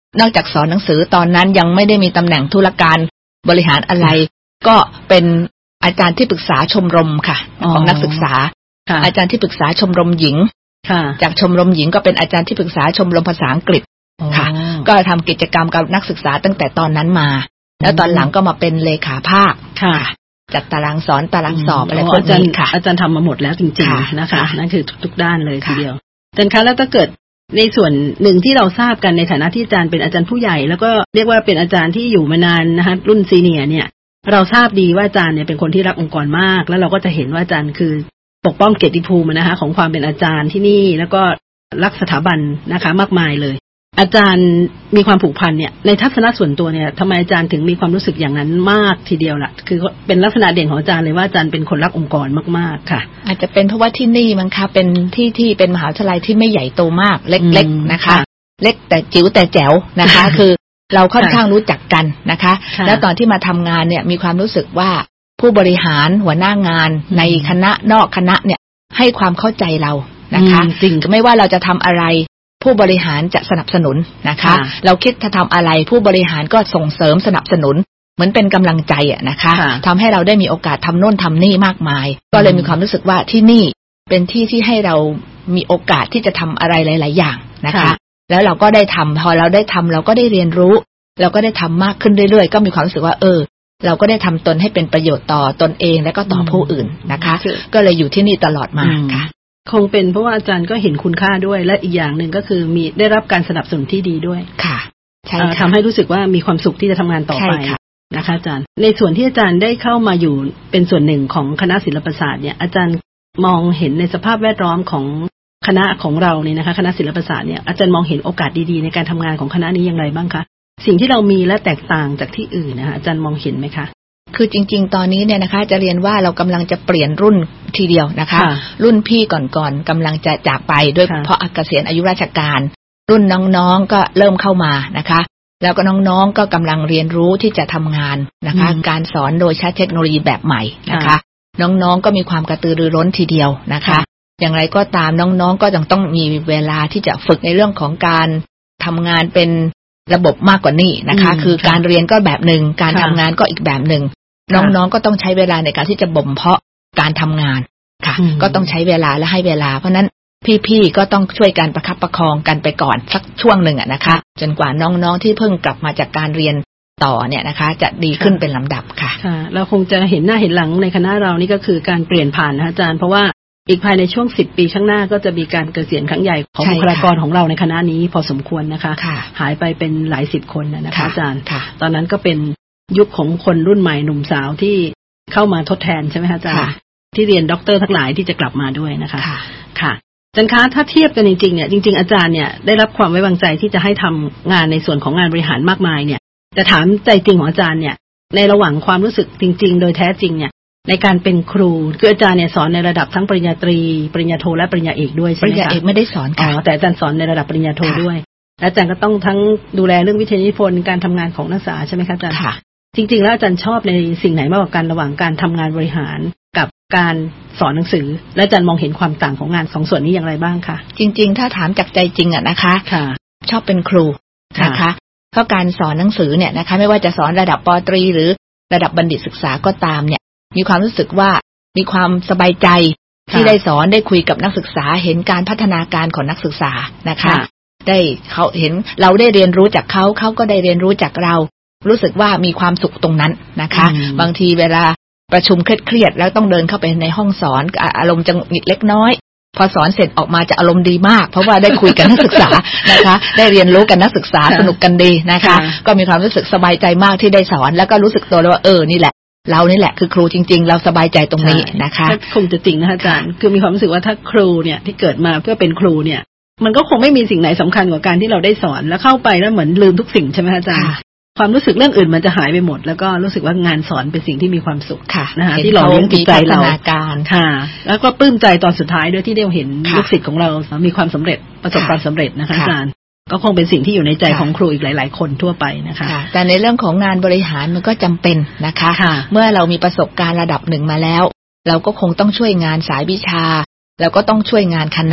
นอกจากสอนหนังสือตอนนั้นยังไม่ได้มีตำแหน่งธุรการบริหารอะไรก็เป็นอาจารย์ที่ปรึกษาชมรมค่ะของนักศึกษาอาจารย์ที่ปรึกษาชมรมหญิงจากชมรมหญิงก็เป็นอาจารย์ที่ปรึกษาชมรมภาษาอังกฤษค่ะก็ทำกิจกรรมกับนักศึกษาตั้งแต่ตอนนั้นมาแล้วตอนหลังก็มาเป็นเลขาภาคค่ะจัดตารางสอนตารางสอบอะไรพวกนี้ค่ะอาจารย์ทำมาหมดแล้วจริงๆนะคะนั่นคือทุกๆด้านเลยทีเดียวอาจารย์คะแล้วถ้าเกิดในส่วนหนึ่งที่เราทราบกันในฐานะที่อาจารย์เป็นอาจารย์ผู้ใหญ่แล้วก็เรียกว่าเป็นอาจารย์ที่อยู่มานานนะคะรุ่นซีเนียร์เนี่ยเราทราบดีว่าอาจารย์เนี่ยเป็นคนที่รักองค์กรมากแล้วเราก็จะเห็นว่าอาจารย์คือปกป้องเกียรติภูมินะคะของความเป็นอาจารย์ที่นี่แล้วก็รักสถาบันนะคะมากมายเลยอาจารย์มีความผูกพันเนี่ยในทัศนะส่วนตัวเนี่ยทำไมอาจารย์ถึงมีความรู้สึกอย่างนั้นมากทีเดียวล่ะคือเป็นลักษณะเด่นของอาจารย์เลยว่าอาจารย์เป็นคนรักองค์กรมากๆค่ะอาจจะเป็นเพราะว่าที่นี่มั้งคะเป็นที่ที่เป็นมหาวิทยาลัยที่ไม่ใหญ่โตมากเล็กๆนะคะเล็กแต่จิ๋วแต่แจ๋วนะคะคือเราค่อนข้างรู้จักกันนะคะแล้วตอนที่มาทำงานเนี่ยมีความรู้สึกว่าผู้บริหารหัวหน้างานในคณะนอกคณะเนี่ยให้ความเข้าใจเรานะคะจริงไม่ว่าเราจะทำอะไรผู้บริหารจะสนับสนุนนะคะเราคิดจะทำอะไรผู้บริหารก็ส่งเสริมสนับสนุนเหมือนเป็นกำลังใจอะนะคะทำให้เราได้มีโอกาสทำโน่นทำนี่มากมายก็เลยมีความรู้สึกว่าที่นี่เป็นที่ที่ให้เรามีโอกาสที่จะทำอะไรหลายๆอย่างนะคะแล้วเราก็ได้ทำพอเราได้ทำเราก็ได้เรียนรู้เราก็ได้ทำมากขึ้นเรื่อยๆก็มีความรู้สึกว่าเออเราก็ได้ทำตนให้เป็นประโยชน์ต่อตนเองและก็ต่อผู้อื่นนะคะก็เลยอยู่ที่นี่ตลอดมาค่ะคงเป็นเพราะว่าอาจารย์ก็เห็นคุณค่าด้วยและอีกอย่างหนึ่งก็คือมีได้รับการสนับสนุนที่ดีด้วยค่ะใช่ทำให้รู้สึกว่ามีความสุขที่จะทำงานต่อไปนะคะอาจารย์ในส่วนที่อาจารย์ได้เข้ามาอยู่เป็นส่วนหนึ่งของคณะศิลปศาสตร์เนี่ยอาจารย์มองเห็นในสภาพแวดล้อมของคณะของเราเนี่ยนะคะคณะศิลปศาสตร์เนี่ยอาจารย์มองเห็นโอกาสดีๆในการทำงานของคณะนี้อย่างไรบ้างคะสิ่งที่เรามีและแตกต่างจากที่อื่นนะคะอาจารย์มองเห็นไหมคะคือจริงๆตอนนี้เนี่ยนะคะจะเรียนว่าเรากำลังจะเปลี่ยนรุ่นทีเดียวนะคะรุ่นพี่ก่อนๆกำลังจะจากไปด้วยเพราะเกษียณอายุราชการรุ่นน้องๆก็เริ่มเข้ามานะคะแล้วก็น้องๆก็กำลังเรียนรู้ที่จะทำงานนะคะการสอนโดยใช้เทคโนโลยีแบบใหม่นะคะน้องๆก็มีความกระตือรือร้นทีเดียวนะคะอย่างไรก็ตามน้องๆก็ยังต้องมีเวลาที่จะฝึกในเรื่องของการทำงานเป็นระบบมากกว่านี้นะคะคือการเรียนก็แบบหนึ่งการทำงานก็อีกแบบหนึ่งน้องๆก็ต้องใช้เวลาในการที่จะบ่มเพาะการทำงานค่ะก็ต้องใช้เวลาและให้เวลาเพราะนั้นพี่ๆก็ต้องช่วยกันประคับประคองกันไปก่อนสักช่วงหนึ่งอ่ะนะคะจนกว่าน้องๆที่เพิ่งกลับมาจากการเรียนต่อเนี่ยนะคะจะดีขึ้นเป็นลำดับค่ะค่ะเราคงจะเห็นหน้าเห็นหลังในคณะเรานี่ก็คือการเปลี่ยนผ่านนะอาจารย์เพราะว่าอีกภายในช่วงสิบปีข้างหน้าก็จะมีการเกษียณครั้งใหญ่ของบุคลากรของเราในคณะนี้พอสมควรนะคะหายไปเป็นหลายสิบคนนะคะอาจารย์ตอนนั้นก็เป็นยุคของคนรุ่นใหม่หนุ่มสาวที่เข้ามาทดแทนใช่ไหมคะอาจารย์ที่เรียนด็อกเตอร์ทั้งหลายที่จะกลับมาด้วยนะคะค่ะอาจารย์คะถ้าเทียบกันจริงๆเนี่ยจริงๆอาจารย์เนี่ยได้รับความไว้วางใจที่จะให้ทำงานในส่วนของงานบริหารมากมายเนี่ยแต่ถามใจจริงของอาจารย์เนี่ยในระหว่างความรู้สึกจริงๆโดยแท้จริงเนี่ยในการเป็นครูคืออาจารย์เนี่ยสอนในระดับทั้งปริญญาตรีปริญญาโทและปริญญาเอกด้วยใช่ไหมคะปริญญาเอกไม่ได้สอนค่ะแต่อาจารย์สอนในระดับปริญญาโทด้วยและอาจารย์ก็ต้องทั้งดูแลเรื่องวิทยานิพนธ์การทำงานของนักศึกษาใช่ไหมคะอาจารย์ค่ะจริงๆแล้วอาจารย์ชอบในสิ่งไหนมากกว่ากันระหว่างการทำงานบริหารกับการสอนหนังสือและอาจารย์มองเห็นความต่างของงานสองส่วนนี้อย่างไรบ้างคะจริงๆถ้าถามจากใจจริงอะนะคะชอบเป็นครูนะคะเพราะการสอนหนังสือเนี่ยนะคะไม่ว่าจะสอนระดับป.ตรีหรือระดับบัณฑิตศึกษาก็ตามเนี่ยมีความรู้สึกว่ามีความสบายใจที่ได้สอนได้คุยกับนักศึกษาเห็นการพัฒนาการของนักศึกษานะคะได้เขาเห็นเราได้เรียนรู้จากเขาเขาก็ได้เรียนรู้จากเรารู้สึกว่ามีความสุขตรงนั้นนะคะบางทีเวลาประชุมเครียดๆแล้วต้องเดินเข้าไปในห้องสอนอารมณ์จะหงุดหงิดเล็กน้อยพอสอนเสร็จออกมาจะอารมณ์ดีมากเพราะว่าได้คุยกับนักศึกษานะคะได้เรียนรู้กับนักศึกษาสนุกกันดีนะคะก็มีความรู้สึกสบายใจมากที่ได้สอนแล้วก็รู้สึกตัวเลยว่าเออนี่แหละเรานี่แหละคือครูจริงๆเราสบายใจตรงนี้นะคะคงจะจริงนะอาจารย์คือมีความรู้สึกว่าถ้าครูเนี่ยที่เกิดมาเพื่อเป็นครูเนี่ยมันก็คงไม่มีสิ่งไหนสำคัญกว่าการที่เราได้สอนแล้วเข้าไปแล้วเหมือนลืมทุกสิ่งใช่ไหมอาจารย์ความรู้สึกเรื่องอื่นมันจะหายไปหมดแล้วก็รู้สึกว่างานสอนเป็นสิ่งที่มีความสุขนะคะที่เราเลี้ยงจิตใจเราค่ะแล้วก็ปลื้มใจตอนสุดท้ายด้วยที่ได้เห็นลูกศิษย์ของเรามีความสำเร็จประสบความสำเร็จนะคะอาจารย์ก็คงเป็นสิ่งที่อยู่ในใจของครูอีกหลายๆคนทั่วไปนะคะแต่ในเรื่องของงานบริหารมันก็จำเป็นนะคะเมื่อเรามีประสบการณ์ระดับหนึ่งมาแล้วเราก็คงต้องช่วยงานสายวิชาแล้วก็ต้องช่วยงานคณะ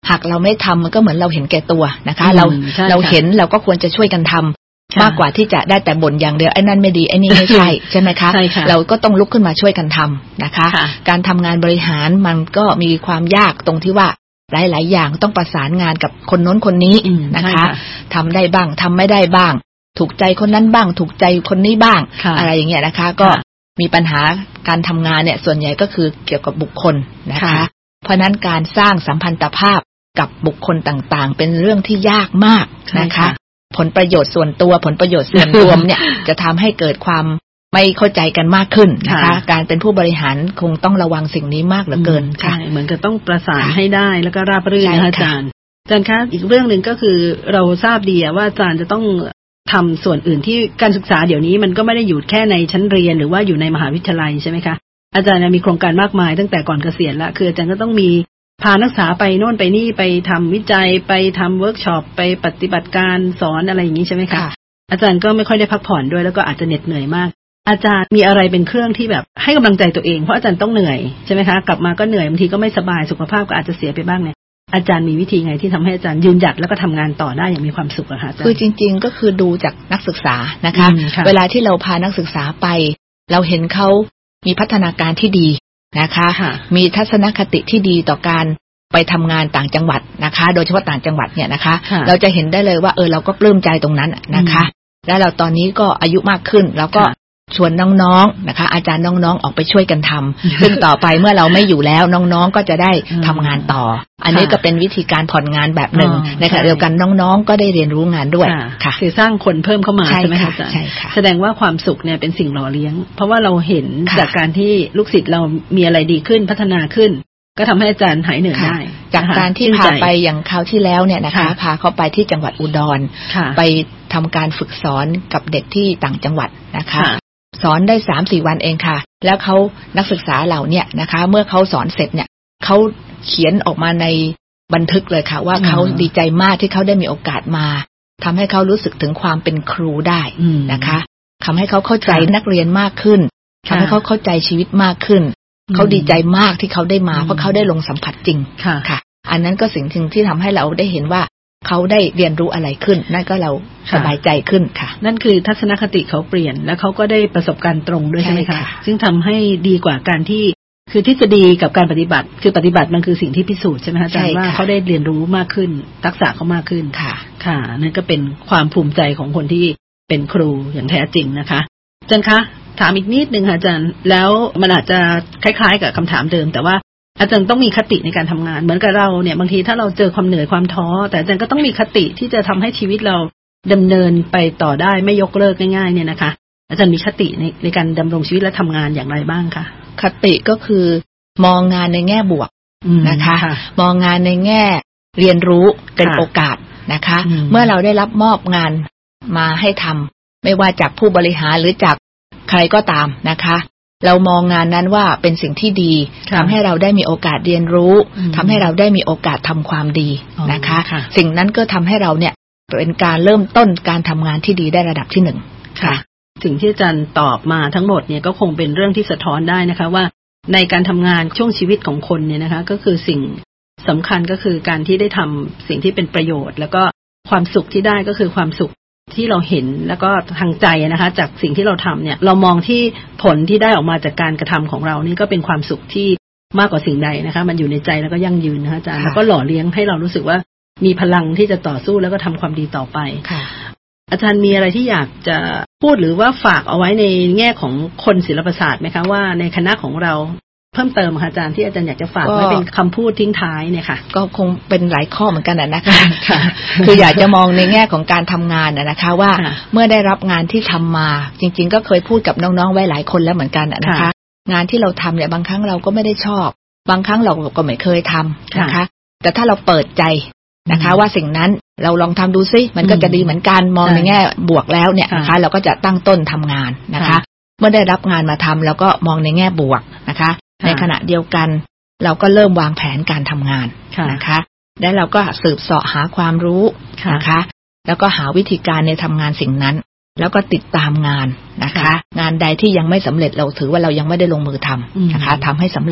หากเราไม่ทำมันก็เหมือนเราเห็นแก่ตัวนะคะเราเราเห็นเราก็ควรจะช่วยกันทำมากกว่าที่จะได้แต่บ่นอย่างเดียวไอ้นั่นไม่ดีไอ้นี่ไม่ใช่ใช่ไหมคะเราก็ต้องลุกขึ้นมาช่วยกันทำนะคะการทำงานบริหารมันก็มีความยากตรงที่ว่าหลายๆอย่างต้องประสานงานกับคนโน้นคนนี้นะคะทำได้บ้างทำไม่ได้บ้างถูกใจคนนั้นบ้างถูกใจคนนี้บ้างอะไรอย่างเงี้ยนะคะก็มีปัญหาการทำงานเนี่ยส่วนใหญ่ก็คือเกี่ยวกับบุคคลนะคะเพราะนั้นการสร้างสัมพันธภาพกับบุคคลต่างๆเป็นเรื่องที่ยากมากนะคะผลประโยชน์ส่วนตัวผลประโยชน์ส่วนรวมเนี่ยจะทำให้เกิดความไม่เข้าใจกันมากขึ้นนะคะการเป็นผู้บริหารคงต้องระวังสิ่งนี้มากเหลือเกินค่ะเหมือนกับต้องประสานให้ได้แล้วก็ราบรื่นนะคะอาจารย์อาจารย์คะอีกเรื่องหนึ่งก็คือเราทราบดีว่าอาจารย์จะต้องทำส่วนอื่นที่การศึกษาเดี๋ยวนี้มันก็ไม่ได้อยู่แค่ในชั้นเรียนหรือว่าอยู่ในมหาวิทยาลัยใช่ไหมคะอาจารย์มีโครงการมากมายตั้งแต่ก่อนเกษียณละคืออาจารย์ก็ต้องมีพานักศึกษาไปโน่นไปนี่ไปทำวิจัยไปทำเวิร์กช็อปไปปฏิบัติการสอนอะไรอย่างนี้ใช่ไหมคะอาจารย์ก็ไม่ค่อยได้พักผ่อนด้วยแล้วก็อาจจะเหน็ดเหนื่อยมากอาจารย์มีอะไรเป็นเครื่องที่แบบให้กำลังใจตัวเองเพราะอาจารย์ต้องเหนื่อยใช่ไหมคะกลับมาก็เหนื่อยบางทีก็ไม่สบายสุขภาพก็อาจจะเสียไปบ้างเนี่ยอาจารย์มีวิธีไงที่ทำให้อาจารย์ยืนหยัดแล้วก็ทำงานต่อได้อย่างมีความสุขอะคะอาจารย์คือจริงๆก็คือดูจากนักศึกษานะคะเวลาที่เราพานักศึกษาไปเราเห็นเขามีพัฒนาการที่ดีนะคะมีทัศนคติที่ดีต่อการไปทำงานต่างจังหวัดนะคะโดยเฉพาะต่างจังหวัดเนี่ยนะคะเราจะเห็นได้เลยว่าเออเราก็ปลื้มใจตรงนั้นนะคะแล้วเราตอนนี้ก็อายุมากขึ้นแล้วก็ชวนน้องๆนะคะอาจารย์น้องๆออกไปช่วยกันทำซึ่งต่อไปเมื่อเราไม่อยู่แล้วน้องๆก็จะได้ทำงานต่ออันนี้ก็เป็นวิธีการผ่อนงานแบบหนึ่งในขณะเดียวกันน้องๆก็ได้เรียนรู้งานด้วยค่ะคือสร้างคนเพิ่มเข้ามาใช่ไหมคะอาจารย์แสดงว่าความสุขเนี่ยเป็นสิ่งหล่อเลี้ยงเพราะว่าเราเห็นจากการที่ลูกศิษย์เรามีอะไรดีขึ้นพัฒนาขึ้นก็ทำให้อาจารย์หายเหนื่อยได้จากการที่พาไปอย่างคราวที่แล้วเนี่ยนะคะพาเขาไปที่จังหวัดอุดรไปทำการฝึกสอนกับเด็กที่ต่างจังหวัดนะคะสอนได้ สามสี่ วันเองค่ะแล้วเขานักศึกษาเหล่าเนี่ยนะคะเมื่อเขาสอนเสร็จเนี่ยเขาเขียนออกมาในบันทึกเลยค่ะว่าเขาดีใจมากที่เขาได้มีโอกาสมาทำให้เขารู้สึกถึงความเป็นครูได้นะคะทำให้เขาเข้าใจนักเรียนมากขึ้นทำให้เขาเข้าใจชีวิตมากขึ้นเขาดีใจมากที่เขาได้มาเพราะเขาได้ลงสัมผัสจริงค่ะอันนั้นก็สิ่งที่ทำให้เราได้เห็นว่าเขาได้เรียนรู้อะไรขึ้นนั่นก็เราสบายใจขึ้นค่ะนั่นคือทัศนคติเขาเปลี่ยนแล้วเขาก็ได้ประสบการณ์ตรงด้วยใช่ไหมคะซึ่งทำให้ดีกว่าการที่คือทฤษฎีกับการปฏิบัติคือปฏิบัติมันคือสิ่งที่พิสูจน์ใช่ไหมคะอาจารย์ว่าเขาได้เรียนรู้มากขึ้นทักษะเขามากขึ้นค่ะค่ะนั่นก็เป็นความภูมิใจของคนที่เป็นครูอย่างแท้จริงนะคะอาจารย์คะถามอีกนิดนึงค่ะอาจารย์แล้วมันอาจจะคล้ายๆกับคำถามเดิมแต่ว่าอาจารย์ต้องมีคติในการทำงานเหมือนกับเราเนี่ยบางทีถ้าเราเจอความเหนื่อยความท้อแต่อาจารย์ก็ต้องมีคติที่จะทำให้ชีวิตเราดำเนินไปต่อได้ไม่ยกเลิกง่ายๆเนี่ยนะคะอาจารย์มีคติในในการดำรงชีวิตและทำงานอย่างไรบ้างคะคติก็คือมองงานในแง่บวกนะคะมองงานในแง่เรียนรู้เป็นโอกาสนะคะเมื่อเราได้รับมอบงานมาให้ทำไม่ว่าจากผู้บริหารหรือจากใครก็ตามนะคะเรามองงานนั้นว่าเป็นสิ่งที่ดีทำให้เราได้มีโอกาสเรียนรู้ทำให้เราได้มีโอกาสทำความดีนะคะสิ่งนั้นก็ทำให้เราเนี่ยเป็นการเริ่มต้นการทำงานที่ดีได้ระดับที่หนึ่งค่ะสิ่งที่อาจารย์ตอบมาทั้งหมดเนี่ยก็คงเป็นเรื่องที่สะท้อนได้นะคะว่าในการทำงานช่วงชีวิตของคนเนี่ยนะคะก็คือสิ่งสำคัญก็คือการที่ได้ทำสิ่งที่เป็นประโยชน์แล้วก็ความสุขที่ได้ก็คือความสุขที่เราเห็นแล้วก็ทางใจนะคะจากสิ่งที่เราทำเนี่ยเรามองที่ผลที่ได้ออกมาจากการกระทำของเรานี่ก็เป็นความสุขที่มากกว่าสิ่งใดนะคะมันอยู่ในใจแล้วก็ยั่งยืนนะคะอาจารย์แล้วก็หล่อเลี้ยงให้เรารู้สึกว่ามีพลังที่จะต่อสู้แล้วก็ทำความดีต่อไปอาจารย์มีอะไรที่อยากจะพูดหรือว่าฝากเอาไว้ในแง่ของคนศิลปศาสตร์ไหมคะว่าในคณะของเราเพิ่มเติมค่ะอาจารย์ที่อาจารย์อยากจะฝากไว้เป็นคำพูดทิ้งท้ายเนี่ยค่ะก็คงเป็นหลายข้อเหมือนกันนะคะคืออยากจะมองในแง่ของการทำงานนะคะว่าเมื่อได้รับงานที่ทำมาจริงๆก็เคยพูดกับน้องๆไว้หลายคนแล้วเหมือนกันนะคะงานที่เราทำเนี่ยบางครั้งเราก็ไม่ได้ชอบบางครั้งเราก็ไม่เคยทำนะคะแต่ถ้าเราเปิดใจนะคะว่าสิ่งนั้นเราลองทำดูซิมันก็จะดีเหมือนกันมองในแง่บวกแล้วเนี่ยนะคะเราก็จะตั้งต้นทำงานนะคะเมื่อได้รับงานมาทำแล้วก็มองในแง่บวกนะคะในขณะเดียวกันเราก็เริ่มวางแผนการทำงานนะคะแล้วเราก็สืบเสาะหาความรู้นะคะแล้วก็หาวิธีการในทำงานสิ่งนั้นแล้วก็ติดตามงานนะคะงานใดที่ยังไม่สำเร็จเราถือว่าเรายังไม่ได้ลงมือทำนะคะทำให้สำเร็จ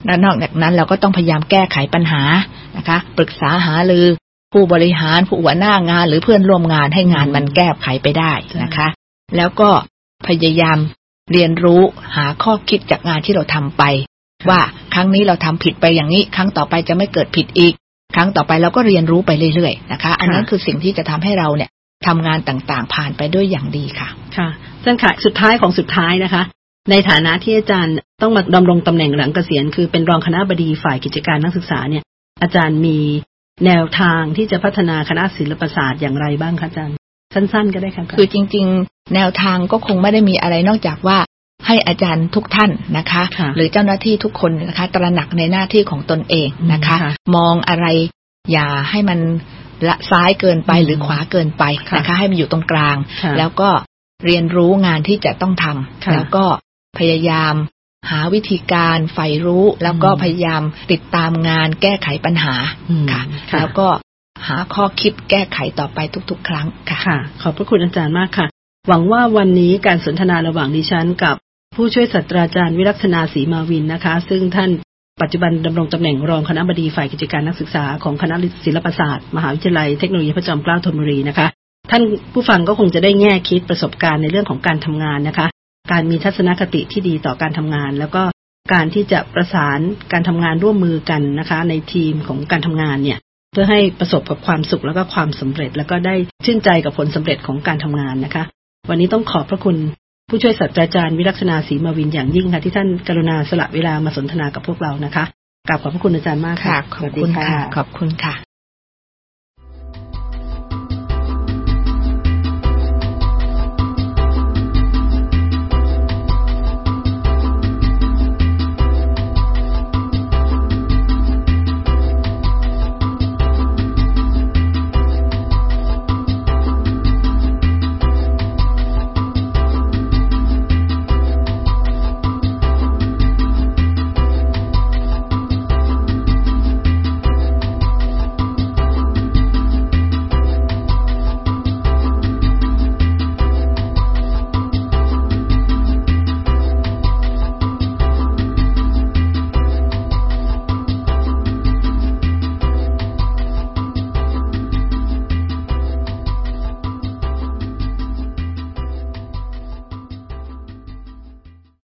และนอกจากนั้นเราก็ต้องพยายามแก้ไขปัญหานะคะปรึกษาหารือผู้บริหารผู้หัวหน้างานหรือเพื่อนร่วมงานให้งานมันแก้ไขไปได้นะคะแล้วก็พยายามเรียนรู้หาข้อคิดจากงานที่เราทำไปว่าครั้งนี้เราทำผิดไปอย่างนี้ครั้งต่อไปจะไม่เกิดผิดอีกครั้งต่อไปเราก็เรียนรู้ไปเรื่อยๆนะคะอันนั้นคือสิ่งที่จะทำให้เราเนี่ยทำงานต่างๆผ่านไปด้วยอย่างดีค่ะค่ะอาจารย์ค่ะสุดท้ายของสุดท้ายนะคะในฐานะที่อาจารย์ต้องมาดำรงตำแหน่งหลังเกษียณคือเป็นรองคณบดีฝ่ายกิจการนักศึกษาเนี่ยอาจารย์มีแนวทางที่จะพัฒนาคณะศิลปศาสตร์อย่างไรบ้างคะอาจารย์สั้นๆก็ได้ค่ะคือจริงๆแนวทางก็คงไม่ได้มีอะไรนอกจากว่าให้อาจารย์ทุกท่านนะคะหรือเจ้าหน้าที่ทุกคนนะคะตระหนักในหน้าที่ของตนเองนะคะมองอะไรอย่าให้มันละซ้ายเกินไปหรือขวาเกินไปนะคะให้มันอยู่ตรงกลางแล้วก็เรียนรู้งานที่จะต้องทำแล้วก็พยายามหาวิธีการใฝ่รู้แล้วก็พยายามติดตามงานแก้ไขปัญหาค่ะแล้วก็หาข้อคิดแก้ไขต่อไปทุกๆครั้งค่ะขอบพระคุณอาจารย์มากค่ะหวังว่าวันนี้การสนทนาระหว่างดิฉันกับผู้ช่วยศาสตราจารย์วิรักษณาศรีมาวินนะคะซึ่งท่านปัจจุบันดำรงตำแหน่งรองคณบดีฝ่ายกิจการนักศึกษาของคณะศิลปศาสตร์มหาวิทยาลัยเทคโนโลยีพระจอมเกล้าธนบุรีนะคะท่านผู้ฟังก็คงจะได้แง่คิดประสบการณ์ในเรื่องของการทำงานนะคะการมีทัศนคติที่ดีต่อการทำงานแล้วก็การที่จะประสานการทำงานร่วมมือกันนะคะในทีมของการทำงานเนี่ยเพื่อให้ประสบกับความสุขแล้วก็ความสำเร็จแล้วก็ได้ชื่นใจกับผลสำเร็จของการทำงานนะคะวันนี้ต้องขอบพระคุณผู้ช่วยศาสตราจารย์วิรักษณาศรีมาวินอย่างยิ่งค่ะที่ท่านกรุณาสละเวลามาสนทนากับพวกเรานะคะกราบขอบพระคุณอาจารย์มากค่ะขอบคุณค่ะขอบคุณค่ะ